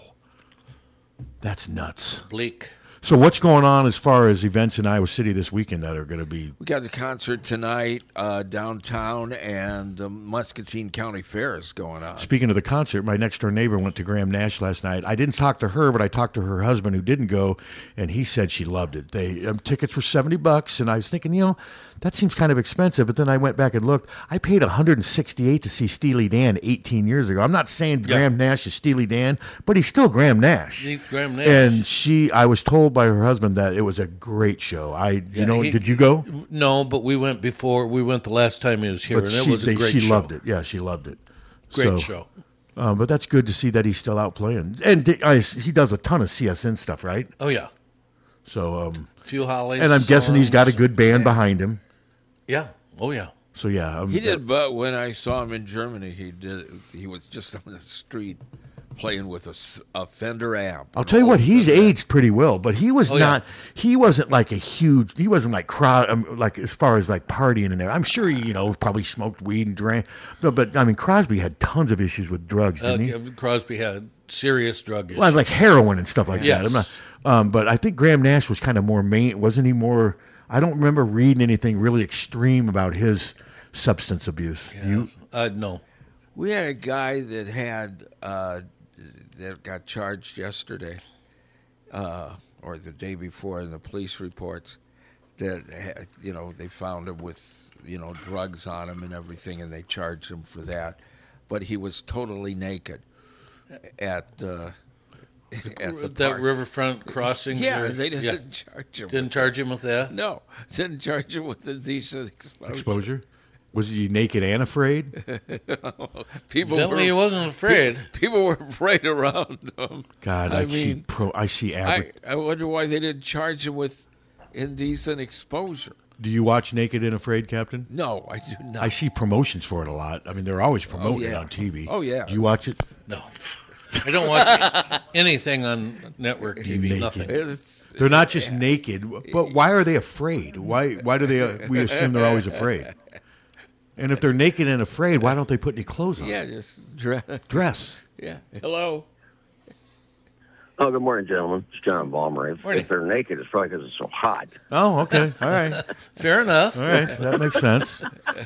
C: that's nuts.
B: Bleak.
C: So what's going on as far as events in Iowa City this weekend that are going to be?
A: We got the concert tonight uh, downtown, and the Muscatine County Fair is going on.
C: Speaking of the concert, my next door neighbor went to Graham Nash last night. I didn't talk to her, but I talked to her husband who didn't go, and he said she loved it. They um, tickets were seventy bucks, and I was thinking, you know, that seems kind of expensive. But then I went back and looked. I paid one hundred sixty-eight to see Steely Dan eighteen years ago. I'm not saying Graham Nash is Steely Dan, but he's still Graham Nash.
B: He's Graham Nash.
C: And she, I was told by her husband that it was a great show. I, you
B: Yeah,
C: know,
B: he-
C: did you go?
B: No, but we went before. We went the last time he was here,
C: But
B: and it
C: she,
B: was a
C: they-
B: great
C: she
B: show.
C: loved it. Yeah, she loved it.
B: Great
C: So,
B: show.
C: Um, but that's good to see that he's still out playing, and di- I, he does a ton of C S N stuff, right?
B: Oh yeah.
C: So, um,
B: Few Hollies
C: and I'm guessing he's got a
B: songs.
C: good band behind him.
B: Yeah. Oh yeah.
C: So yeah, um,
A: He did, but when I saw him in Germany, he did. He was just on the street playing with a, s- a Fender amp.
C: I'll tell you what, he's aged pretty well, but he was
A: Oh, yeah.
C: not. He wasn't like a huge. He wasn't like crowd. Um, like as far as like partying and everything. I'm sure he, you know, probably smoked weed and drank. But, but I mean, Crosby had tons of issues with drugs,
B: Uh,
C: didn't he?
B: Crosby had serious drug issues.
C: Well, like heroin and stuff like
B: Yes.
C: that. I'm not, um, but I think Graham Nash was kind of more main. Wasn't he more? I don't remember reading anything really extreme about his substance abuse. You?
B: Uh, no.
A: We had a guy that had uh, that got charged yesterday, uh, or the day before, in the police reports. That had, you know, they found him with you know drugs on him and everything, and they charged him for that. But he was totally naked at uh, at the
B: that
A: park.
B: riverfront crossings.
A: Yeah,
B: there?
A: they didn't
B: Yeah.
A: charge him.
B: Didn't
A: with
B: charge
A: that.
B: him with that.
A: No, didn't charge him with indecent exposure.
C: Exposure? Was he naked and afraid?
A: People
B: Evidently he wasn't afraid.
A: pe- People were afraid around him.
C: God, I, see pro. I see
A: I,
C: average.
A: I wonder why they didn't charge him with indecent exposure.
C: Do you watch Naked and Afraid, Captain?
A: No, I do not.
C: I see promotions for it a lot. I mean, they're always promoting it
A: yeah.
C: on T V.
A: Oh, yeah.
C: Do you watch it?
B: No. I don't watch anything on network T V.
C: Naked.
B: Nothing.
C: They're not just naked, but why are they afraid? Why? Why do they? Uh, we assume they're always afraid. And if they're naked and afraid, why don't they put any clothes on?
A: Yeah, just dress.
C: Dress.
A: Yeah. Hello.
D: Oh, good morning, gentlemen. It's John Balmer. If, if they're naked, it's probably because it's so hot.
C: Oh, okay. All right.
B: Fair enough.
C: All right. That makes sense.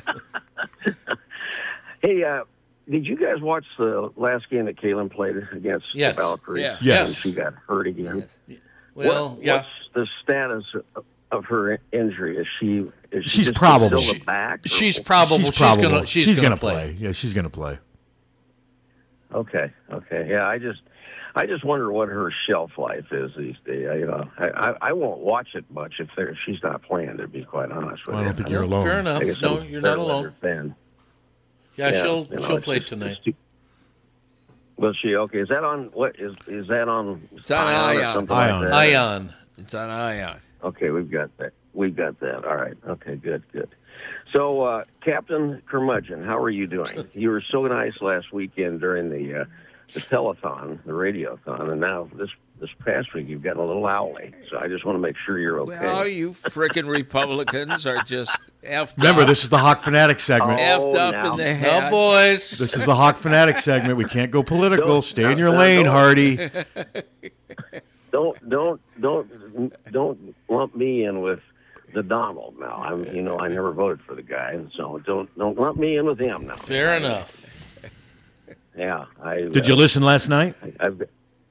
D: Hey, uh, did you guys watch the last game that Kaylin played against
B: Yes.
D: Valkyrie?
B: Yeah.
D: And
B: Yes.
D: she got hurt again.
B: Well,
D: What-
B: yeah.
D: What's the status of, of her injury? Is she? Is she
C: She's
D: just
C: probable.
D: still back? or-
B: She's probable. She's,
C: probable.
B: gonna. She's,
C: She's
B: gonna,
C: gonna
B: play.
C: play. Yeah, she's gonna play.
D: Okay. Okay. Yeah. I just, I just wonder what her shelf life is these days. You know, I, I, I won't watch it much if there, if she's not playing. To be quite honest with
C: Well, I
D: you.
C: don't think you're alone.
B: Fair enough.
D: I guess
B: No,
D: I'm
B: you're
D: a
B: not
D: fair
B: alone.
D: weather fan.
B: Yeah,
D: Yeah,
B: she'll
D: you know,
B: she'll
D: it's
B: play
D: just-
B: tonight.
D: it's too- Will she? Okay. Is that on? What is is that on?
A: It's on
D: or
A: Ion.
D: something
C: Ion.
D: Like that?
B: Ion.
A: It's on Ion.
D: Okay, we've got that. We've got that. All right. Okay, good, good. So, uh, Captain Curmudgeon, how are you doing? You were so nice last weekend during the uh, the telethon, the radiothon, and now this this past week you've got a little owly. So I just want to make sure you're okay.
A: Well, you frickin' Republicans are just effed
C: Remember,
A: up.
C: this is the Hawk Fanatic segment.
A: effed
D: Oh,
A: up
D: now.
A: in the
B: No,
A: head.
B: boys.
C: This is the Hawk Fanatic segment. We can't go political.
D: Don't-
C: Stay in
D: no,
C: your
D: no,
C: lane,
D: don't.
C: Hardy.
D: Don't don't don't don't lump me in with the Donald now. I'm you know I never voted for the guy, so don't don't lump me in with him now.
B: Fair enough.
D: Yeah, I
C: Did you
D: uh,
C: listen last night?
D: I, I've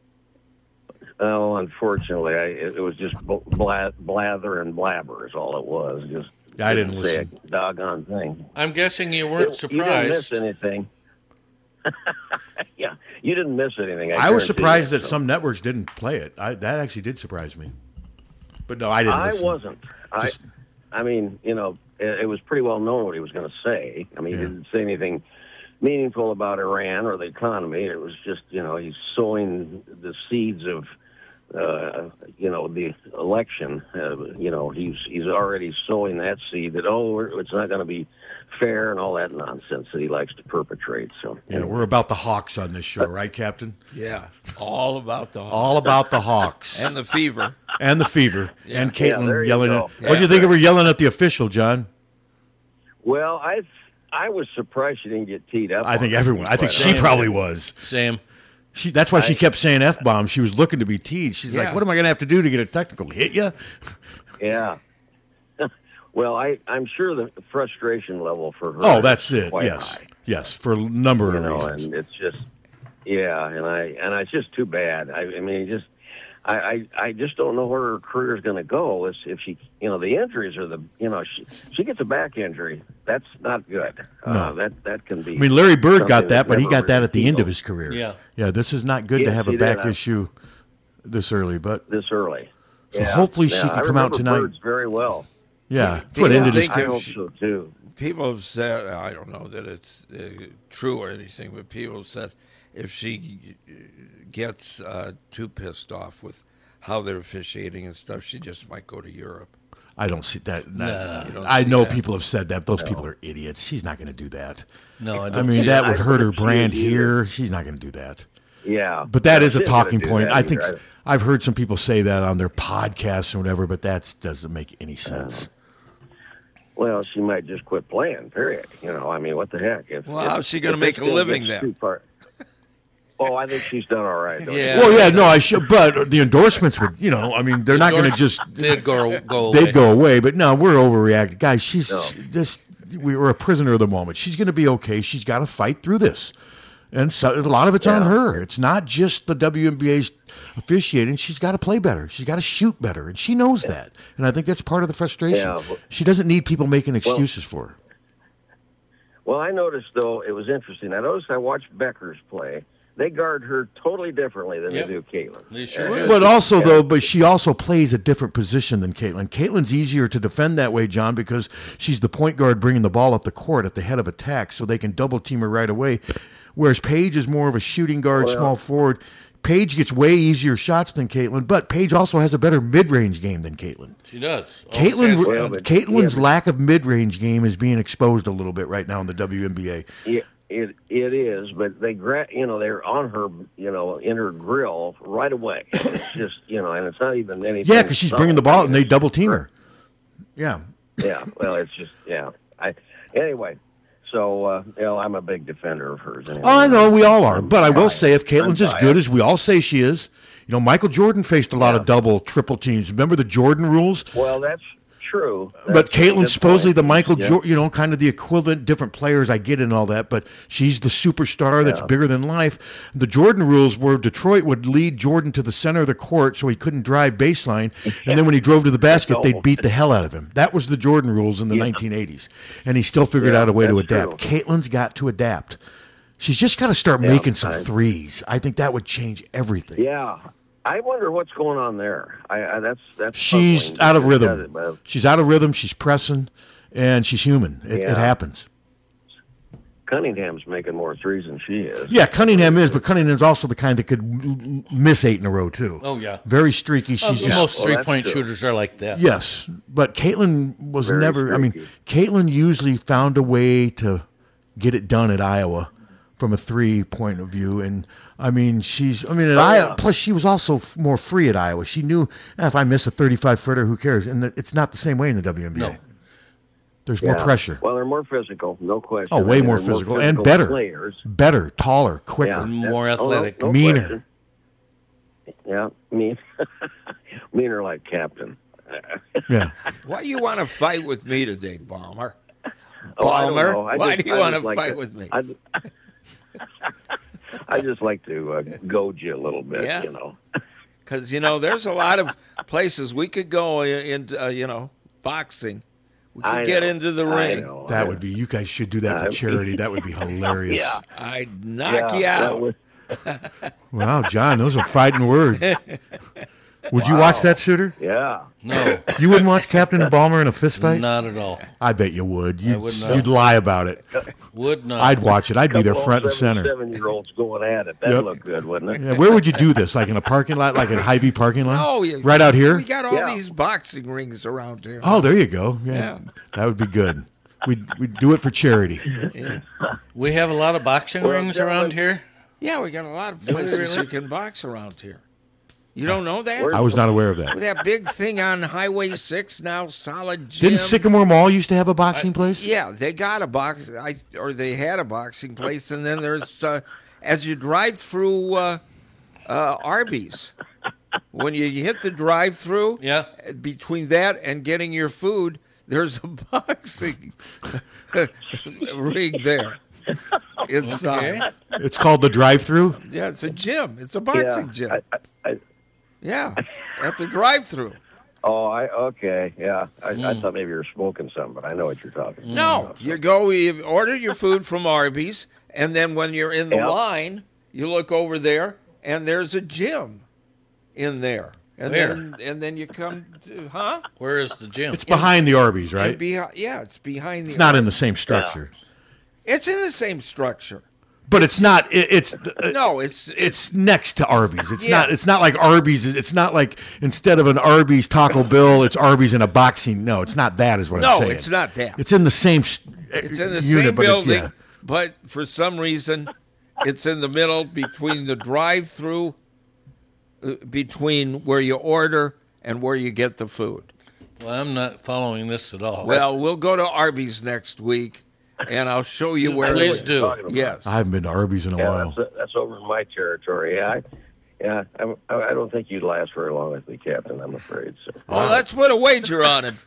D: oh, unfortunately, I, it, it was just bla- blather and blabber is all it was. Just
C: I didn't
D: say
C: listen.
D: a doggone thing.
B: I'm guessing you weren't
D: You- You didn't miss
B: surprised.
D: anything. Yeah, you didn't miss anything. I,
C: I was
D: guarantee
C: surprised
D: you,
C: that
D: so.
C: some networks didn't play it. I, that actually did surprise me. But no, I didn't
D: I
C: listen.
D: wasn't. I, I mean, you know, it, it was pretty well known what he was going to say. I mean,
C: Yeah.
D: he didn't say anything meaningful about Iran or the economy. It was just, you know, he's sowing the seeds of, uh, you know, the election. Uh, you know, he's he's already sowing that seed that oh, we're- it's not going to be fair and all that nonsense that he likes to perpetrate. So,
C: Yeah, we're about the Hawks on this show, right, Captain?
A: Yeah, all about the
C: All about the Hawks.
A: and the fever.
C: And the fever.
A: Yeah.
C: And
D: Yeah,
C: Caitlin
D: there you
C: yelling
D: go.
C: at. What do you think of her yelling at the official, John?
D: well, I I was surprised she didn't get teed up.
C: I think
D: on
C: everyone.
D: it.
C: I think she probably was.
B: Same.
C: She, that's why she
D: I-
C: kept saying F bombs. She was looking to be teed. She's
D: Yeah.
C: like, what am I going to have to do to get a technical? Hit you?
D: Yeah. Well, I, I'm sure the frustration level for her.
C: Oh, that's
D: is
C: it.
D: quite
C: Yes.
D: high,
C: Yes, for a number
D: you
C: of
D: know,
C: reasons.
D: and it's just, yeah, and I and it's just too bad. I, I mean, just, I, I, I just don't know where her career is going to go. If, if she, you know, the injuries are the, you know, she, she gets a back injury. That's not good. Uh,
C: No.
D: that that can be.
C: I mean, Larry Bird got
D: something
C: that, but he
D: never
C: got that at the end
D: heals.
C: of his career.
B: Yeah.
C: Yeah, this is not good to
D: Yes,
C: have a
D: he
C: back
D: did. I-
C: issue this early, but
D: this early.
C: So
D: Yeah.
C: hopefully she
D: Yeah,
C: can
D: I
C: come out
D: remember
C: tonight.
D: Birds very well.
C: Yeah,
A: People
C: what ended his
A: think
D: I
A: if
D: hope
A: she-
D: so too.
A: People have said, I don't know that it's uh, true or anything, but people have said if she uh, gets uh, too pissed off with how they're officiating and stuff, she just might go to Europe.
C: I don't see that.
A: No,
C: that-
A: you don't
C: I
A: see
C: know
A: that.
C: people have said that. Those people are idiots. She's not going to do that.
B: No, I
C: I
B: don't
C: mean,
B: see
C: that
B: it.
C: would
B: I
C: hurt her
B: wouldn't see
C: brand
B: it either.
C: here. She's not going to do that.
D: Yeah.
C: But that
D: Yeah,
C: is a
D: she's gonna
C: talking
D: do
C: point.
D: that
C: I think
D: either.
C: I've heard some people say that on their podcasts and whatever, but that doesn't make any sense.
D: Well, she might just quit playing. Period. You know, I mean, what the heck? If,
A: Well,
D: if-
A: how's she gonna
D: if
A: make
D: it's
A: a
D: gonna
A: living
D: get
A: then?
D: too far- Oh, I think she's done all right. don't you?
A: Yeah.
C: Well, yeah, no, I should, but the endorsements would, you know, I mean, they're not going to just
B: They'd go, go away.
C: they'd go away. But no, we're overreacting, guys. She's
D: No.
C: just we were a prisoner of the moment. She's going to be okay. She's got to fight through this, and so, a lot of it's on
D: Yeah.
C: her. It's not just the W N B A's officiating. She's got to play better. She's got to shoot better, and she knows that. And I think that's part of the frustration.
D: Yeah, well-
C: she doesn't need people making excuses for her.
D: Well, I noticed though it was interesting. I noticed I watched Beckers play. They guard her totally differently than
B: Yep.
D: they do Caitlin.
B: They sure
D: Uh,
B: do.
C: But also,
D: yeah.
C: though, but she also plays a different position than Caitlin. Caitlin's easier to defend that way, John, because she's the point guard bringing the ball up the court at the head of attack, so they can double team her right away. Whereas Paige is more of a shooting guard,
D: Well-
C: small forward. Paige gets way easier shots than Caitlin, but Paige also has a better mid-range game than Caitlin.
B: She does. All
C: Caitlin,
B: says-
D: Well, but-
C: Caitlin's
D: yeah, but-
C: lack of mid-range game is being exposed a little bit right now in the W N B A.
D: It, it it is, but they gra- you know they're on her, you know, in her grill right away. It's just you know, and it's not even anything.
C: Yeah, because she's bringing the ball and they double team her. Yeah.
D: Yeah, well, it's just yeah. I anyway. So uh, you know, I'm a big defender of hers. Anyway.
C: Oh, I know we all are, but I will say if
D: I'm
C: Caitlin's as
D: biased.
C: good as we all say she is, you know, Michael Jordan faced a lot of double, triple teams. Remember the Jordan rules?
D: Well, that's true.
C: But
D: That's a
C: Caitlin's
D: good
C: supposedly
D: point.
C: the Michael,
D: Yeah.
C: jo- you know, kind of the equivalent, different players. I get it and all that, but she's the superstar that's
D: Yeah.
C: bigger than life. The Jordan rules were Detroit would lead Jordan to the center of the court so he couldn't drive baseline, and then when he drove to the basket, they'd beat the hell out of him. That was the Jordan rules in the nineteen eighties, and he still figured
D: Yeah,
C: out a way to
D: that's
C: adapt.
D: true.
C: Caitlin's got to adapt. She's just got to start
D: Yeah,
C: making some
D: I-
C: threes. I think that would change everything.
D: Yeah, I wonder what's going on there. I, I that's that's
C: She's
D: puzzling
C: out of
D: because,
C: rhythm.
D: uh,
C: She's out of rhythm. She's pressing, and she's human. It,
D: Yeah.
C: it happens.
D: Cunningham's making more threes than she is.
C: Yeah, Cunningham is, but Cunningham's also the kind that could m- m- miss eight in a row too.
B: Oh, yeah.
C: very streaky.
B: Oh,
C: She's just
B: most
D: Well, that's
B: three-point
D: true.
B: shooters are like that.
C: yes, but Caitlin was
D: Very
C: never. I mean,
D: streaky.
C: Caitlin usually found a way to get it done at Iowa from a three point of view, and I mean, she's. I mean, at
D: Oh,
C: Iowa.
D: yeah.
C: Plus, she was also f- more free at Iowa. She knew eh, if I miss a thirty-five footer, who cares? And the, it's not the same way in the W N B A.
B: No.
C: There's
D: Yeah.
C: more pressure.
D: Well, they're more physical, no question.
C: Oh, way
D: And
C: more
D: they're
C: physical and better.
D: players.
C: Better, taller, quicker.
D: Yeah.
B: More
D: Oh, no-
B: athletic.
D: no
C: Meaner.
D: question. Yeah, mean, meaner like Captain.
C: Yeah.
A: Why do you want to fight with me today, Balmer?
D: Oh, I don't
A: Balmer,
D: know. I
A: why
D: just-
A: do you
D: I
A: want to
D: just like
A: fight
D: to-
A: with me?
D: I, I just like to uh, goad you a little bit,
A: Yeah.
D: you know.
A: Because, you know, there's a lot of places we could go into, uh, you know, boxing. We could
D: I
A: get
D: know.
A: into the
D: I
A: ring.
D: know.
C: That would be. You guys should do that for
D: Uh,
C: charity. That would be hilarious.
D: Yeah.
A: I'd knock
D: Yeah,
A: you
D: that
A: out.
D: would-
C: Wow, John, those are fighting words. Would you watch that, Shooter?
D: Yeah.
B: No,
C: You wouldn't watch Captain and Balmer in a fist fight?
B: not at all.
C: I bet you would. You'd,
B: would not.
C: you'd lie about it.
B: Would not.
C: I'd watch it. I'd be there front and center.
D: Seven-year-olds going at it. That'd
C: Yep.
D: look good, wouldn't it?
C: Yeah, where would you do this? Like in a parking lot, like in Hy-Vee parking lot?
A: Oh, yeah.
C: Right out here?
A: We got all
D: Yeah.
A: these boxing rings around here.
C: Oh, there you go. Yeah,
A: Yeah.
C: that would be good. We'd, we'd do it for charity.
A: Yeah.
B: We have a lot of boxing
D: Well,
B: rings
D: gentlemen-
B: around here.
A: Yeah, we got a lot of
B: Do we
A: places
B: really?
A: you can box around here. You don't know that?
C: I was not aware of that.
A: With that big thing on Highway six now, Solid Gym.
C: Didn't Sycamore Mall used to have a boxing
A: I,
C: place?
A: Yeah, they got a box, I, or they had a boxing place, and then there's uh, as you drive through uh, uh, Arby's, when you hit the drive-through,
B: yeah,
A: between that and getting your food, there's a boxing ring there. Inside.
C: Okay. It's called the drive-through?
A: Yeah, it's a gym. It's a boxing
D: Yeah,
A: gym.
D: I, I,
A: yeah, at the drive-through.
D: Oh, I okay, yeah. I, I
A: Mm.
D: thought maybe you were smoking something, but I know what you're talking about.
A: No, you go, you order your food from Arby's, and then when you're in the
D: Yep.
A: line, you look over there, and there's a gym in there. And
B: Where?
A: then and then you come to, huh?
B: Where is the gym?
C: It's behind the Arby's,
A: And
C: right?
A: behi- yeah, it's behind the
C: It's not in the
A: Arby's.
C: same structure.
A: It's in the same structure.
C: But it's not. It, it's uh,
A: No, it's
C: it's next to Arby's. It's
A: Yeah.
C: not. It's not like Arby's. It's not like instead of an Arby's Taco Bill, it's Arby's in a boxing. No, it's not that. Is what
A: No,
C: I'm saying.
A: it's not that.
C: It's in the same. s-
A: It's in the
C: unit,
A: same
C: but it's-
A: building,
C: yeah.
A: but for some reason, it's in the middle between the drive-through, uh, between where you order and where you get the food.
B: Well, I'm not following this at all.
A: Well, we'll go to Arby's next week, and I'll show you where.
B: Please
A: it-
B: do.
A: Yes.
C: I haven't been to Arby's in a
D: Yeah,
C: while.
D: that's, that's over in my territory. Yeah, I, yeah. I, I don't think you'd last very long with me, Captain. I'm afraid. So.
A: Oh, let's put a wager on it.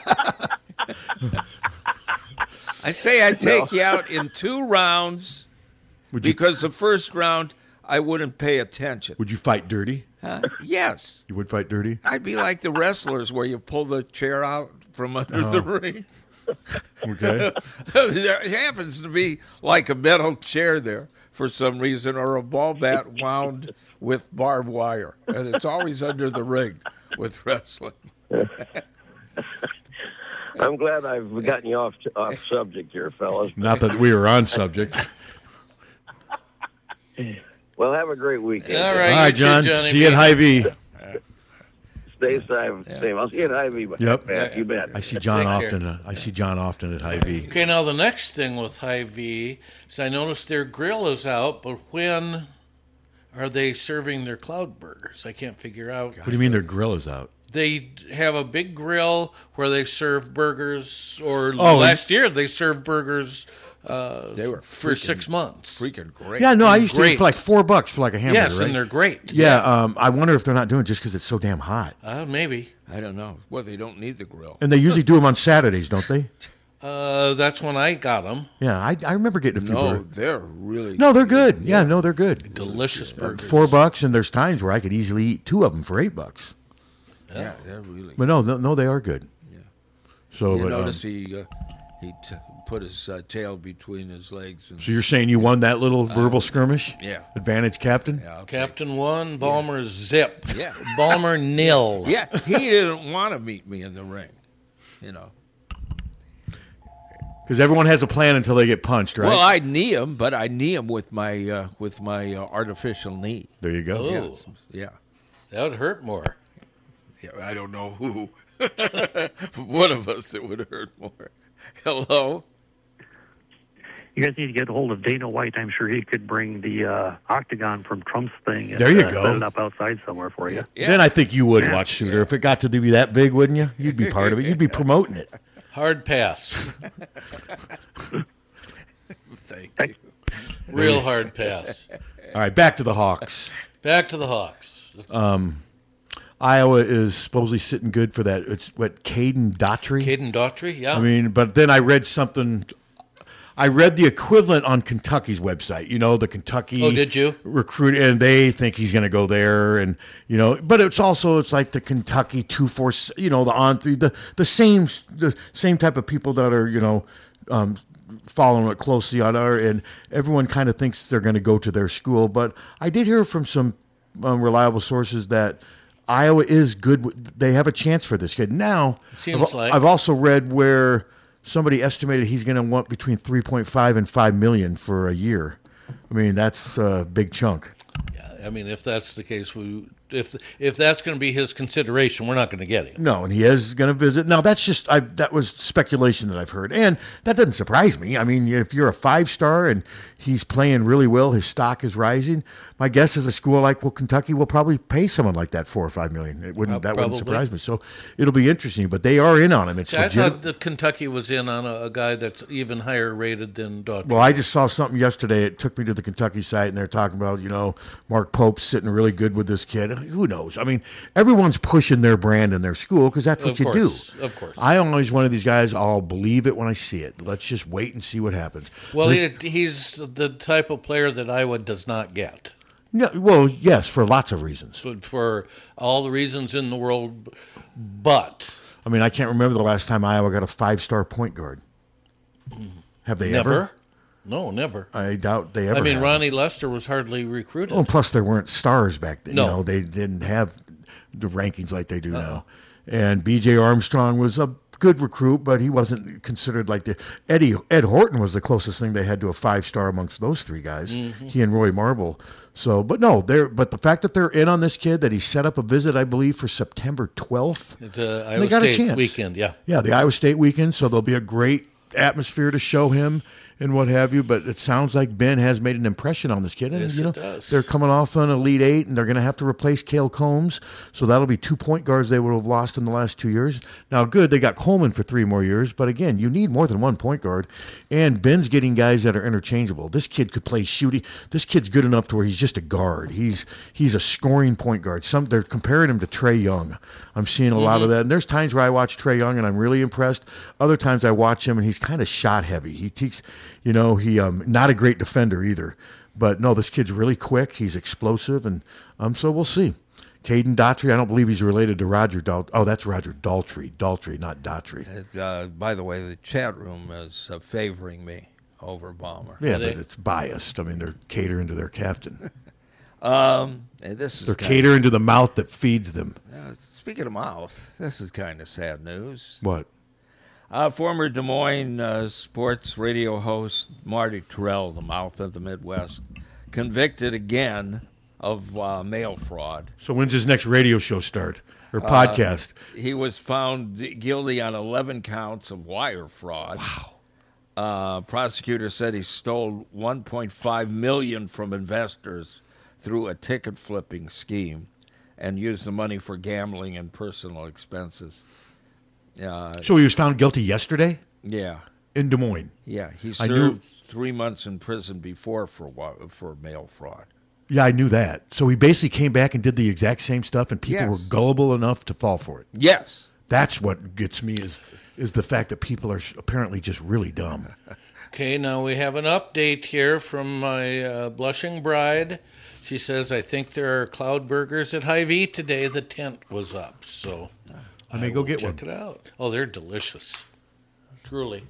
A: I say I'd take
D: No.
A: you out in two rounds
C: Would you-
A: because the first round I wouldn't pay attention.
C: Would you fight dirty?
A: Huh? Yes.
C: You would fight dirty.
A: I'd be like the wrestlers where you pull the chair out from under the
C: Oh.
A: ring.
C: Okay.
A: There happens to be like a metal chair there for some reason, or a ball bat wound with barbed wire, and it's always under the ring with wrestling.
D: I'm glad I've gotten you off off subject here, fellas.
C: Not that we were on subject.
D: Well, have a great weekend.
B: All
C: All
B: right,
C: right,
B: you too,
C: John.
B: Johnny
C: See you at
B: B.
C: Hy-Vee.
D: Stay safe. Same. I'll see you at Hy-Vee.
C: Yep.
D: Pat, you bet.
C: I see John
B: Take care.
C: often. Uh, I see John often at Hy-Vee.
B: Okay, now the next thing with Hy-Vee is I noticed their grill is out, but when are they serving their cloud burgers? I can't figure out.
C: What do you mean their grill is out?
B: They have a big grill where they serve burgers, or
C: Oh,
B: last year they served burgers uh,
A: They were
B: for
A: freaking-
B: six months.
A: Freaking great.
C: Yeah, no, I used to
B: Great.
C: eat for like four bucks for like a hamburger.
B: Yes,
C: right?
B: and they're great.
C: Yeah, um, I wonder if they're not doing it just because it's so damn hot.
B: Uh, maybe.
A: I don't know. Well, they don't need the grill.
C: And they usually do them on Saturdays, don't they?
B: Uh, that's when I got them.
C: Yeah, I, I remember getting a few.
A: No,
C: burgers.
A: they're really
C: No, they're good. Yeah, no, they're good.
B: Delicious
C: Uh,
B: burgers.
C: Four bucks, and there's times where I could easily eat two of them for eight bucks.
A: Yeah, they're really.
C: But no, no, no they are good.
A: Yeah.
C: So,
A: You
C: but, um,
A: notice he uh, he t- put his uh, tail between his legs. And,
C: so you're saying you won that little verbal skirmish?
A: yeah.
C: Advantage, Captain.
A: Yeah, I'll take-
B: Captain one, Balmer zip.
A: Yeah.
B: Balmer nil.
A: Yeah, he didn't want to meet me in the ring. You know.
C: Because everyone has a plan until they get punched, right?
A: Well, I knee him, but I knee him with my uh, with my uh, artificial knee.
C: There you go.
B: Oh.
A: Yes. Yeah.
B: That would hurt more.
A: Yeah, I don't know who. One of us it would hurt more. Hello.
E: You guys need to get a hold of Dana White. I'm sure he could bring the uh, octagon from Trump's thing. And,
C: There you
E: uh,
C: go.
E: Set it up outside somewhere for you.
A: Yeah.
C: Then I think you would
E: Yeah.
C: watch Shooter. If it got to be that big, wouldn't you? You'd be part of it. You'd be promoting it.
B: Hard pass.
A: Thank you.
B: Real hard pass.
C: All right, back to the Hawks.
B: Back to the Hawks.
C: Um, Iowa is supposedly sitting good for that. It's what, Caden Daughtry?
B: Caden Daughtry, yeah.
C: I mean, but then I read something. I read the equivalent on Kentucky's website. You know, the Kentucky.
B: Oh, did you?
C: Recruit, and they think he's going to go there, and you know, but it's also it's like the Kentucky two four. You know, the on three, the the same the same type of people that are you know. Um, following it closely on our, and everyone kind of thinks they're going to go to their school. But I did hear from some um, reliable sources that Iowa is good. They have a chance for this kid. Now,
B: Seems
C: I've,
B: like.
C: I've also read where somebody estimated he's going to want between three point five and five million for a year. I mean, that's a big chunk.
B: Yeah, I mean, if that's the case, we if if that's going to be his consideration, we're not going to get him.
C: No, and he is going to visit. Now, that's just I, that was speculation that I've heard, and that doesn't surprise me. I mean, if you're a five star and he's playing really well, his stock is rising. My guess is a school like well, Kentucky will probably pay someone like that four or five million. It wouldn't
B: Uh,
C: that
B: probably.
C: wouldn't surprise me. So it'll be interesting. But they are in on him. It's
B: See, I
C: legit.
B: thought that Kentucky was in on a, a guy that's even higher rated than Daughtry.
C: Well, I just saw something yesterday. It took me to the Kentucky site, and they're talking about, you know, Mark Pope's sitting really good with this kid. Who knows? I mean, everyone's pushing their brand in their school because that's what
B: Of
C: you
B: course,
C: do.
B: of course.
C: I'm always one of these guys, I'll believe it when I see it. Let's just wait and see what happens.
B: Well,
C: So-
B: he, he's the type of player that Iowa does not get.
C: No, well, yes, for lots of reasons.
B: For, for all the reasons in the world, but
C: I mean, I can't remember the last time Iowa got a five-star point guard. Have they
B: never.
C: ever?
B: No, never.
C: I doubt they ever
B: I mean,
C: have.
B: Ronnie Lester was hardly recruited.
C: Well, plus there weren't stars back then.
B: No.
C: You know, they didn't have the rankings like they do
B: Uh-uh.
C: now. And B J Armstrong was a good recruit, but he wasn't considered like the Eddie Ed Horton was the closest thing they had to a five star amongst those three guys.
B: Mhm.
C: He and Roy Marble. So, but no, they're but the fact that they're in on this kid, that he set up a visit, I believe, for September twelfth.
B: It's a
C: they
B: Iowa
C: got a
B: State
C: chance.
B: weekend, yeah.
C: Yeah, the Iowa State weekend. So there'll be a great atmosphere to show him and what have you. But it sounds like Ben has made an impression on this kid. And,
B: Yes,
C: you know,
B: it does.
C: they're coming off an Elite Eight, and they're going to have to replace Cale Combs. So that'll be two point guards they would have lost in the last two years. Now, good, they got Coleman for three more years. But again, you need more than one point guard. And Ben's getting guys that are interchangeable. This kid could play shooting. This kid's good enough to where he's just a guard. He's he's a scoring point guard. Some they're comparing him to Trey Young. I'm seeing a lot of
B: Mhm.
C: that. And there's times where I watch Trey Young and I'm really impressed. Other times I watch him and he's kind of shot heavy. He takes, you know, he um not a great defender either. But no, this kid's really quick. He's explosive, and um so we'll see. Caden Daughtry, I don't believe he's related to Roger Daltrey. Oh, that's Roger Daltrey. Daltrey, not Daughtry.
A: Uh, by the way, the chat room is uh, favoring me over Balmer.
C: Yeah, but it's biased. I mean, they're catering to their captain.
A: Um, and this is
C: They're
A: kinda-
C: catering to the mouth that feeds them.
A: Uh, speaking of mouth, this is kind of sad news.
C: What?
A: Uh, former Des Moines uh, sports radio host Marty Terrell, the mouth of the Midwest, convicted again of uh, mail fraud.
C: So when's his next radio show start or
A: Uh,
C: podcast?
A: he was found guilty on eleven counts of wire fraud. Wow. Uh, prosecutor said he stole one point five million dollars from investors through a ticket flipping scheme and used the money for gambling and personal expenses. Uh,
C: So he was found guilty yesterday?
A: Yeah.
C: In Des Moines?
A: Yeah, he
C: I
A: served
C: knew-
A: three months in prison before for wa- for mail fraud.
C: Yeah, I knew that. So he basically came back and did the exact same stuff, and people
A: Yes.
C: were gullible enough to fall for it.
A: Yes.
C: That's what gets me is is the fact that people are apparently just really dumb.
B: Okay, now we have an update here from my uh, blushing bride. She says, I think there are cloud burgers at Hy-Vee today. The tent was up, so
C: I may go
B: will
C: get
B: check
C: one.
B: it out. Oh, they're delicious. Truly.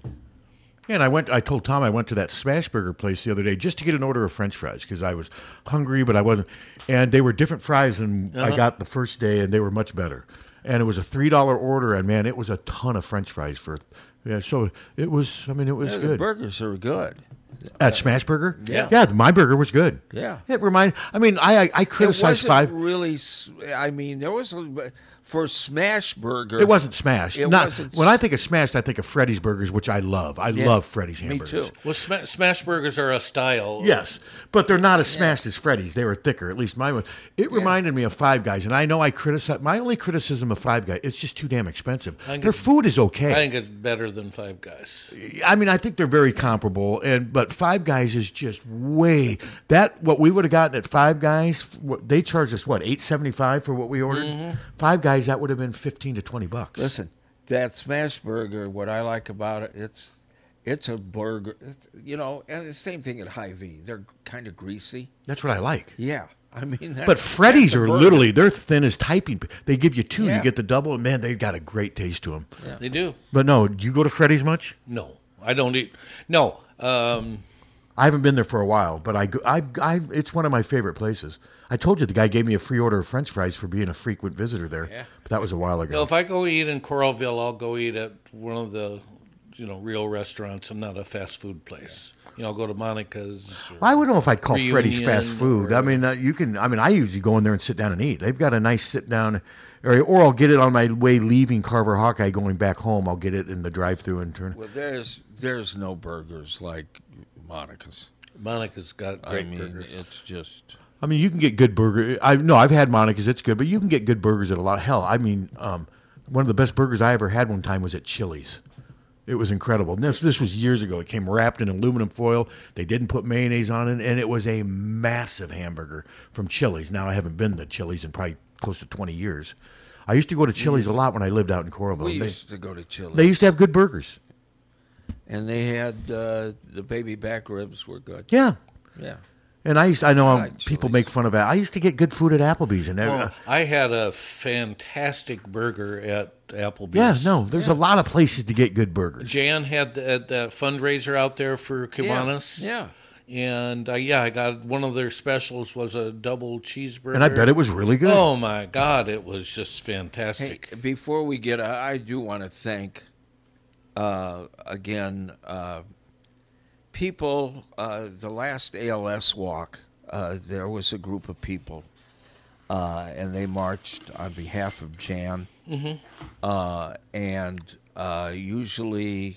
C: And I went. I told Tom I went to that smash burger place the other day just to get an order of French fries because I was hungry, but I wasn't. And they were different fries than I
B: Uh-huh.
C: got the first day, and they were much better. And it was a three dollar order, and man, it was a ton of French fries for. Yeah, so it was. I mean, it was
A: Yeah, the
C: good.
A: burgers are good.
C: At Smash Burger,
A: Yeah.
C: yeah, my burger was good.
A: Yeah.
C: it remind. I mean, I I, I
A: It
C: criticized
A: wasn't
C: five.
A: really. s- I mean, there was a, for Smash Burger.
C: It wasn't Smash.
A: It
C: Not,
A: wasn't.
C: when I think of Smashed, I think of Freddy's Burgers, which I love. I
A: Yeah,
C: love Freddy's
A: me
C: hamburgers.
A: too.
B: Well, sma- smash burgers are a style.
C: Yes, but they're not as smashed as Freddy's. They were thicker. At least mine was. It reminded me of Five Guys, and I know I criticize. My only criticism of Five Guys, it's just too damn expensive.
B: I think
C: Their
B: it's-
C: food is okay.
B: I think it's better than Five Guys.
C: I mean, I think they're very comparable, and but Five Guys is just way that what we would have gotten at Five Guys. What, they charged us what eight seventy five for what we ordered.
A: Mhm.
C: Five Guys that would have been fifteen to twenty bucks.
A: Listen, that Smash Burger. What I like about it, it's it's a burger. It's, you know, and the same thing at Hy-Vee. They're kind of greasy.
C: That's what I like.
A: Yeah, I mean. That,
C: But Freddy's
A: that's a
C: are
A: burger.
C: literally they're thin as typing. They give you two,
B: Yeah.
C: you get the double. And man, they've got a great taste to them.
B: They do.
C: But no, do you go to Freddy's much?
B: No, I don't eat. No. Um,
C: I haven't been there for a while, but I, go- I, I, it's one of my favorite places. I told you the guy gave me a free order of French fries for being a frequent visitor there.
B: Yeah.
C: But that was a while ago.
B: no, if I go eat in Coralville, I'll go eat at one of the you know, real restaurants and not a fast food place. You know, go to Monica's.
C: I wouldn't know if I'd call
B: Reunion
C: Freddy's fast food.
B: or-
C: I mean, uh, you can. I mean, I usually go in there and sit down and eat. They've got a nice sit down area, or I'll get it on my way leaving Carver Hawkeye, going back home. I'll get it in the drive-through and turn.
A: Well, there's there's no burgers like Monica's.
B: Monica's got great
A: I mean,
B: burgers.
A: It's just
C: I mean, you can get good burgers. I no, I've had Monica's. It's good, but you can get good burgers at a lot. Hell, I mean, um, one of the best burgers I ever had one time was at Chili's. It was incredible. And this this was years ago. It came wrapped in aluminum foil. They didn't put mayonnaise on it, and it was a massive hamburger from Chili's. Now I haven't been to Chili's in probably close to twenty years. I used to go to Chili's a lot when I lived out in Coralville.
A: we
C: They-
A: used to go to Chili's.
C: They used to have good burgers.
A: and they had uh, the baby back ribs were good.
C: Yeah.
A: Yeah.
C: And I used I know
A: I
C: um,
A: like
C: people make fun of that. I used to get good food at Applebee's, and
B: Well,
C: uh,
B: I had a fantastic burger at Applebee's.
C: yeah, no, there's a lot of places to get good burgers.
B: Jan had the, the fundraiser out there for Kiwanis.
A: Yeah.
B: And uh, yeah, I got one of their specials was a double cheeseburger.
C: And I bet it was really good.
B: Oh my God, it was just fantastic.
A: Hey, before we get, I, I do want to thank uh, again uh, people. Uh, the last A L S walk, uh, there was a group of people, uh, and they marched on behalf of Jan.
B: Mhm.
A: Uh, and uh, usually,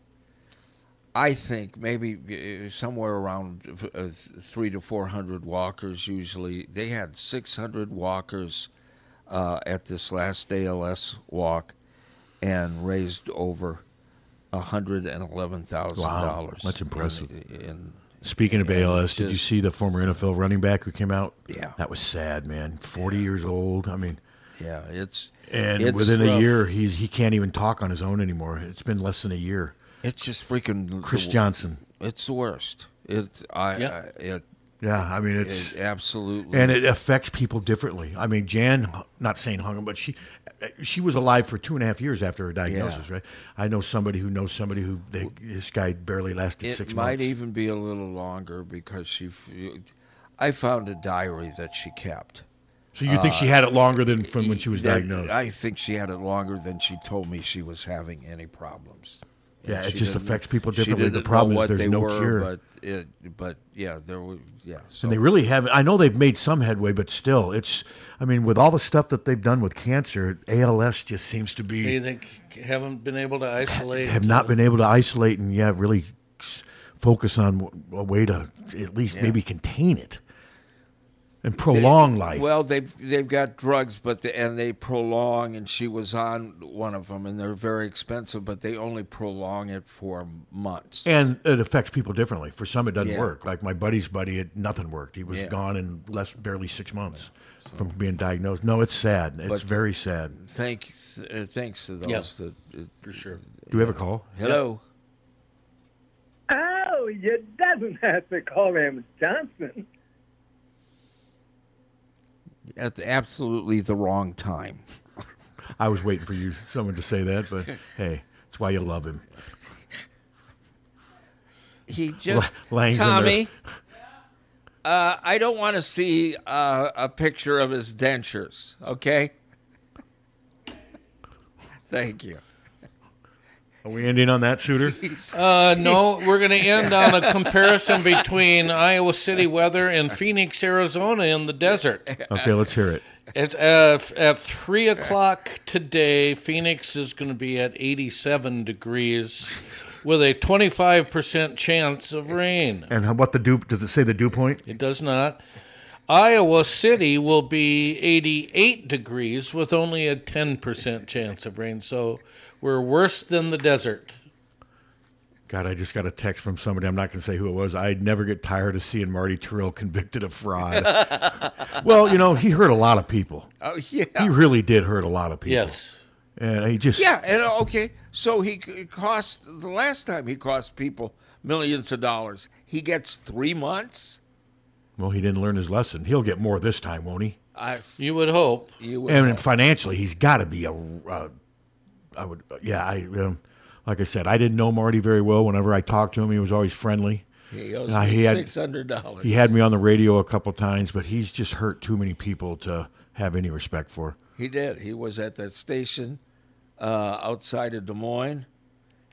A: I think maybe uh, somewhere around uh, three to four hundred walkers. Usually, they had six hundred walkers uh, at this last A L S walk, and raised over a hundred and eleven thousand dollars.
C: Wow, that's impressive.
A: In, in,
C: Speaking of
A: and
C: A L S, did you
A: just-
C: see the former N F L running back who came out?
A: Yeah.
C: That was sad, man. forty years old. I mean,
A: Yeah, it's
C: and
A: it's
C: within a
A: rough.
C: year, he's he can't even talk on his own anymore. It's been less than a year.
A: It's just freaking
C: Chris
A: the-
C: Johnson.
A: It's the worst. It I,
B: Yeah.
A: I it
C: Yeah, I mean it's
A: it absolutely
C: and it affects people differently. I mean, Jan, not saying hung him, but she she was alive for two and a half years after her diagnosis,
A: Yeah.
C: right? I know somebody who knows somebody who they, this guy barely lasted
A: It
C: six
A: might
C: months.
A: even be a little longer because she. f- I found a diary that she kept.
C: So you think she had it longer than from when she was
A: that-
C: diagnosed?
A: I think she had it longer than she told me she was having any problems.
C: Yeah,
A: And
C: it
A: she
C: just
A: didn't-
C: affects people
A: she
C: differently. The
A: didn't
C: problem
A: know
C: is
A: what
C: there's
A: they
C: no
A: were,
C: cure.
A: But it, but yeah, there were yeah. So
C: And they really haven't. I know they've made some headway, but still, it's. I mean, with all the stuff that they've done with cancer, A L S just seems to be
B: They think haven't been able to isolate.
C: have not been able to isolate and yeah, really s- focus on a way to at least
A: Yeah.
C: maybe contain it and prolong
A: They-
C: life.
A: Well, they've they've got drugs, but the, and they prolong. And she was on one of them, and they're very expensive, but they only prolong it for months.
C: And it affects people differently. For some, it doesn't
A: Yeah.
C: work. Like my buddy's buddy, it, nothing worked. He was
A: Yeah.
C: gone in less, barely six months from being diagnosed. No, it's sad. It's
A: But
C: very sad.
A: Thank uh, thanks to those
B: Yeah.
A: that uh,
B: For sure.
C: Do we have a call?
A: Hello.
F: Oh, you doesn't have to call him Johnson.
A: At absolutely the wrong time.
C: I was waiting for you, someone to say that, but hey, that's why you love him.
A: He just
C: Lang's in there.
A: Tommy. Uh, I don't want to see uh, a picture of his dentures. Okay. Thank you.
C: Are we ending on that, Shooter?
B: Uh, no, we're going to end on a comparison between Iowa City weather and Phoenix, Arizona in the desert.
C: Okay, let's hear it.
B: It's uh, at three o'clock today. Phoenix is going to be at eighty-seven degrees, with a twenty-five percent chance of rain.
C: And how about the dew? Does it say the dew point?
B: It does not. Iowa City will be eighty-eight degrees with only a ten percent chance of rain. So we're worse than the desert.
C: God, I just got a text from somebody. I'm not going to say who it was. I'd never get tired of seeing Marty Terrell convicted of fraud. Well, you know, he hurt a lot of people.
A: Oh yeah.
C: He really did hurt a lot of people.
B: Yes.
C: And he just
A: Yeah, and uh, okay, so he c- cost the last time he cost people millions of dollars. He gets three months.
C: Well, he didn't learn his lesson. He'll get more this time, won't he?
A: I
B: you would hope.
A: You would
C: And
A: hope.
C: financially, he's got to be a. Uh, I would, yeah. I um, like I said, I didn't know Marty very well. Whenever I talked to him, he was always friendly.
A: He owes
C: Uh,
A: me
C: he had-
A: six hundred dollars.
C: He had me on the radio a couple times, but he's just hurt too many people to have any respect for.
A: He did. He was at that station uh, outside of Des Moines,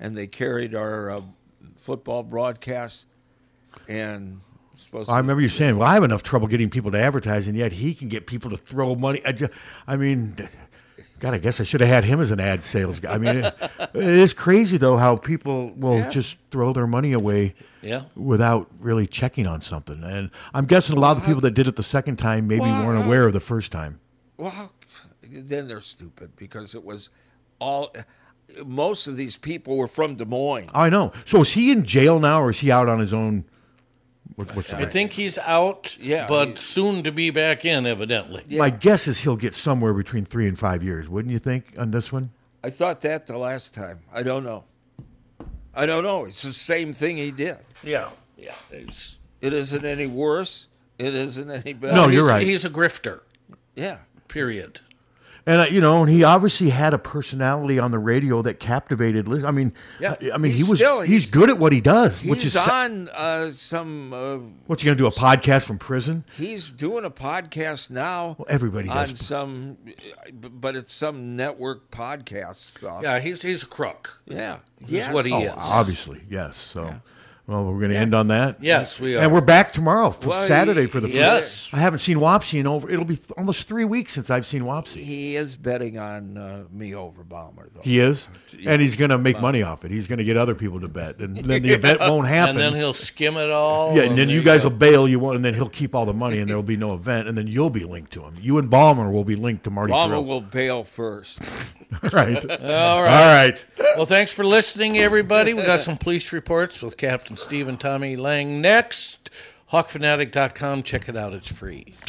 A: and they carried our uh, football broadcast. And supposed
C: I remember you saying, "Well, I have enough trouble getting people to advertise, and yet he can get people to throw money." I, just, I mean, God, I guess I should have had him as an ad sales guy. I mean, it, it is crazy though how people will
B: Yeah.
C: just throw their money away
B: Yeah.
C: without really checking on something. And I'm guessing a lot of the people that did it the second time maybe
A: Well,
C: weren't aware of the first time.
A: Well, then they're stupid because it was all. Most of these people were from Des Moines.
C: I know. So is he in jail now, or is he out on his own? What, what's the
B: I
C: name?
B: think he's out,
A: Yeah,
B: but
A: he's-
B: soon to be back in, evidently.
C: My guess is he'll get somewhere between three and five years, wouldn't you think, on this one?
A: I thought that the last time. I don't know. I don't know. It's the same thing he did.
B: Yeah, yeah. It's,
A: It isn't any worse. It isn't any better.
C: No, you're
B: he's,
C: right.
B: He's a grifter.
A: Yeah.
B: Period.
C: And uh, you know, and he obviously had a personality on the radio that captivated. lis- I mean,
A: Yeah.
C: I, I mean,
A: He's
C: he was
A: still-
C: he's,
A: he's-
C: good at what he does, which
A: He's
C: is sa-
A: on uh, some. Uh,
C: what's he going to do? A podcast from prison?
A: he's doing a podcast now.
C: Well, everybody
A: on
C: does.
A: some, but it's some network podcast stuff.
B: Yeah, he's he's a crook.
A: Yeah,
B: This
A: Yes.
B: is what he
C: Oh,
B: is.
C: obviously, yes. So, well, we're going to end on that.
B: Yes, we are.
C: And we're back tomorrow for
A: Well,
C: Saturday
A: he-
C: for the first.
B: yes.
C: I haven't seen Wapsie in over. It'll be th- almost three weeks since I've seen Wapsie.
A: He is betting on uh, me over Baumer, though.
C: He is,
A: Yeah.
C: and he's going to make money off it. He's going to get other people to bet, and then the event won't happen.
B: And then he'll skim it all.
C: Yeah, and then
B: there
C: you guys
B: go.
C: will bail. You won't, and then he'll keep all the money, and there will be no event, and then you'll be linked to him. You and Ballmer will be linked to Marty.
A: Baumer
C: Thrill.
A: will bail first.
C: right.
B: All right.
C: All right.
B: Well, thanks for listening, everybody. We got some police reports with Captain Steve and Tommy Lang next. hawk fanatic dot com. Check it out. It's free.